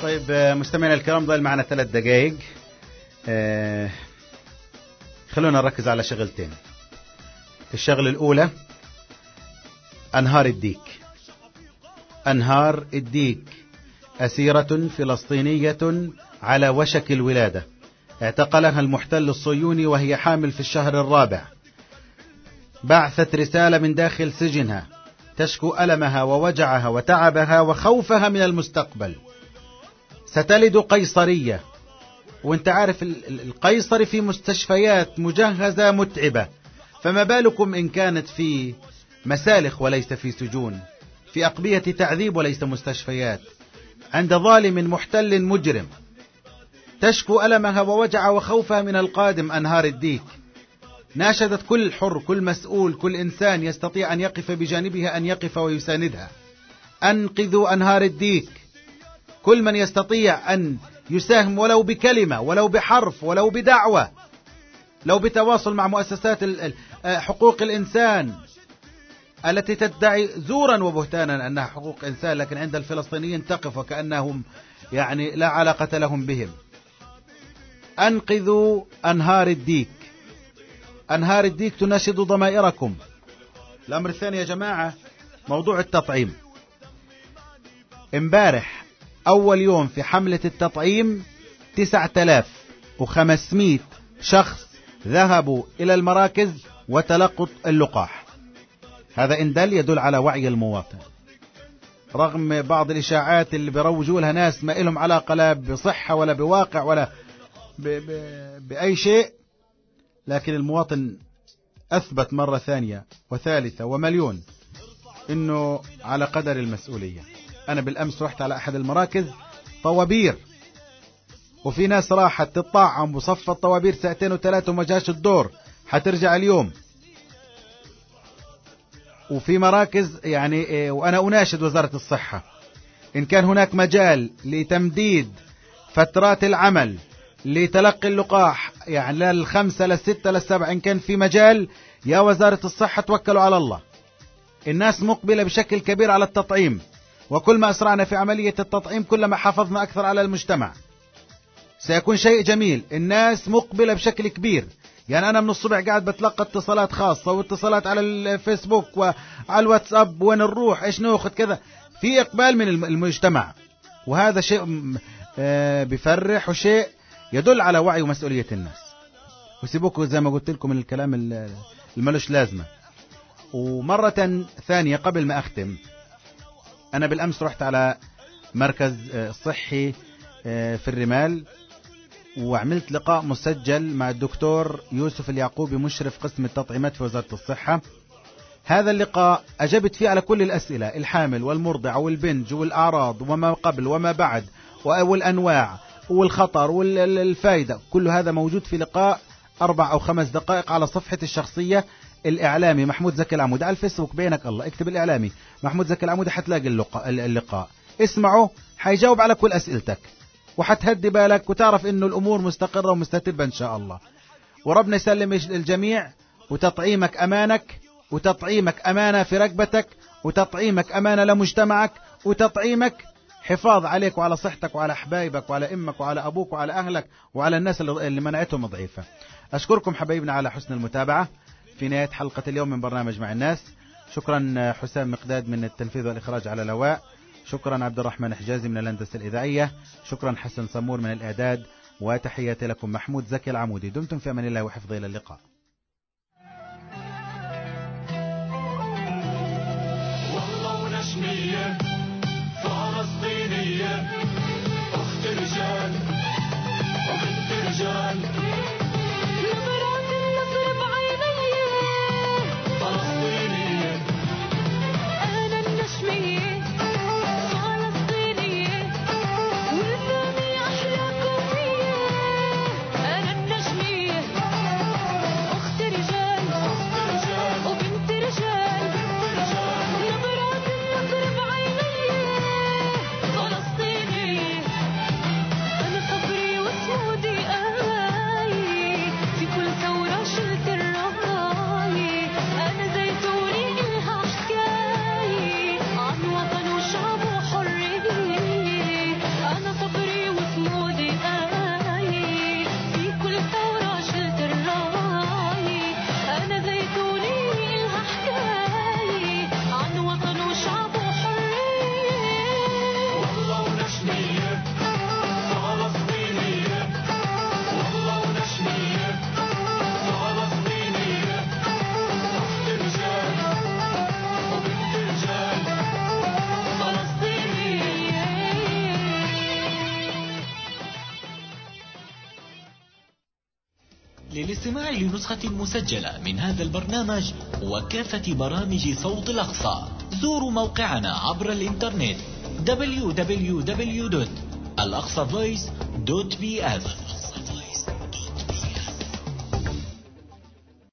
Speaker 2: طيب مستمعينا الكرام، ضل معنا ثلاث دقائق. آه خلونا نركز على شغلتين. الشغلة الأولى أنهار الديك. أنهار الديك أسيرة فلسطينية على وشك الولادة، اعتقلها المحتل الصهيوني وهي حامل في الشهر الرابع. بعثت رسالة من داخل سجنها تشكو ألمها ووجعها وتعبها وخوفها من المستقبل. ستلد قيصرية، وانت عارف القيصري في مستشفيات مجهزة متعبة، فما بالكم إن كانت في مسالخ وليس في سجون، في أقبية تعذيب وليس مستشفيات، عند ظالم محتل مجرم. تشكو ألمها ووجعها وخوفها من القادم. أنهار الديك ناشدت كل حر، كل مسؤول، كل إنسان يستطيع أن يقف بجانبها أن يقف ويساندها. أنقذوا أنهار الديك. كل من يستطيع أن يساهم ولو بكلمة، ولو بحرف، ولو بدعوة، لو بتواصل مع مؤسسات حقوق الإنسان التي تدعي زورا وبهتانا أنها حقوق إنسان، لكن عند الفلسطينيين تقف وكأنهم يعني لا علاقة لهم بهم. أنقذوا أنهار الديك. أنهار الديك تناشد ضمائركم. الأمر الثاني يا جماعة موضوع التطعيم. امبارح أول يوم في حملة التطعيم تسعة آلاف وخمسمائة شخص ذهبوا إلى المراكز وتلقوا اللقاح. هذا إن دل يدل على وعي المواطن، رغم بعض الإشاعات اللي بيروجوا لها ناس ما إلهم علاقة لا بصحة ولا بواقع ولا ب ب بأي شيء، لكن المواطن أثبت مرة ثانية وثالثة ومليون إنه على قدر المسؤولية. أنا بالأمس رحت على أحد المراكز طوابير، وفي ناس راحت تطعم وصف الطوابير ساعتين وثلاثة وما جاش الدور، حترجع اليوم. وفي مراكز يعني، وأنا أناشد وزارة الصحة إن كان هناك مجال لتمديد فترات العمل لتلقي اللقاح، يعني للخمسة للستة للسبع، إن كان في مجال يا وزارة الصحة توكلوا على الله. الناس مقبلة بشكل كبير على التطعيم، وكل ما أسرعنا في عملية التطعيم كلما حافظنا أكثر على المجتمع. سيكون شيء جميل. الناس مقبلة بشكل كبير، يعني أنا من الصبح قاعد بتلقى اتصالات خاصة واتصالات على الفيسبوك وعلى الواتساب، وين نروح، إيش نأخذ كذا. في إقبال من المجتمع، وهذا شيء بيفرح وشيء يدل على وعي ومسؤولية الناس. وسيبوكوا زي ما قلت لكم من الكلام الملوش لازمة. ومرة ثانية قبل ما أختم، أنا بالأمس رحت على مركز صحي في الرمال، وعملت لقاء مسجل مع الدكتور يوسف اليعقوبي مشرف قسم التطعيمات في وزارة الصحة. هذا اللقاء أجبت فيه على كل الأسئلة، الحامل والمرضع والبنج والأعراض وما قبل وما بعد والأنواع والخطر والفائدة. كل هذا موجود في لقاء أربع أو خمس دقائق على صفحة الشخصية الإعلامي محمود زكي العمودي على الفيسبوك. بينك الله اكتب الإعلامي محمود زكي العمودي حتلاقي اللقاء, اللقاء. اسمعه، حيجاوب على كل أسئلتك وحتهدي بالك وتعرف إنه الأمور مستقرة ومستتبة إن شاء الله. وربنا يسلم الجميع. وتطعيمك أمانك، وتطعيمك أمانة في رقبتك، وتطعيمك أمانة لمجتمعك، وتطعيمك حفاظ عليك وعلى صحتك وعلى حبايبك وعلى أمك وعلى أبوك وعلى أهلك وعلى الناس اللي مناعتهم ضعيفة. أشكركم حبايبنا على حسن المتابعة في نهاية حلقة اليوم من برنامج مع الناس. شكرا حسام مقداد من التنفيذ والإخراج على الهواء. شكرا عبد الرحمن حجازي من الهندسة الإذاعية. شكرا حسن صمور من الإعداد. وتحياتي لكم محمود زكي العمودي. دمتم في أمان الله وحفظه. إلى اللقاء.
Speaker 15: والله ونشمية فلسطينية، أخت رجال وبنت رجال، نظرات النصر بعيني فلسطينية. أنا النشمية فلسطينية، وثاني أحلى قومية. أنا النشمية
Speaker 7: للاستماع لنسخة مسجلة من هذا البرنامج وكافة برامج صوت الأقصى زوروا موقعنا عبر الإنترنت دبليو دبليو دبليو دوت الأقصى فويس دوت بي إف.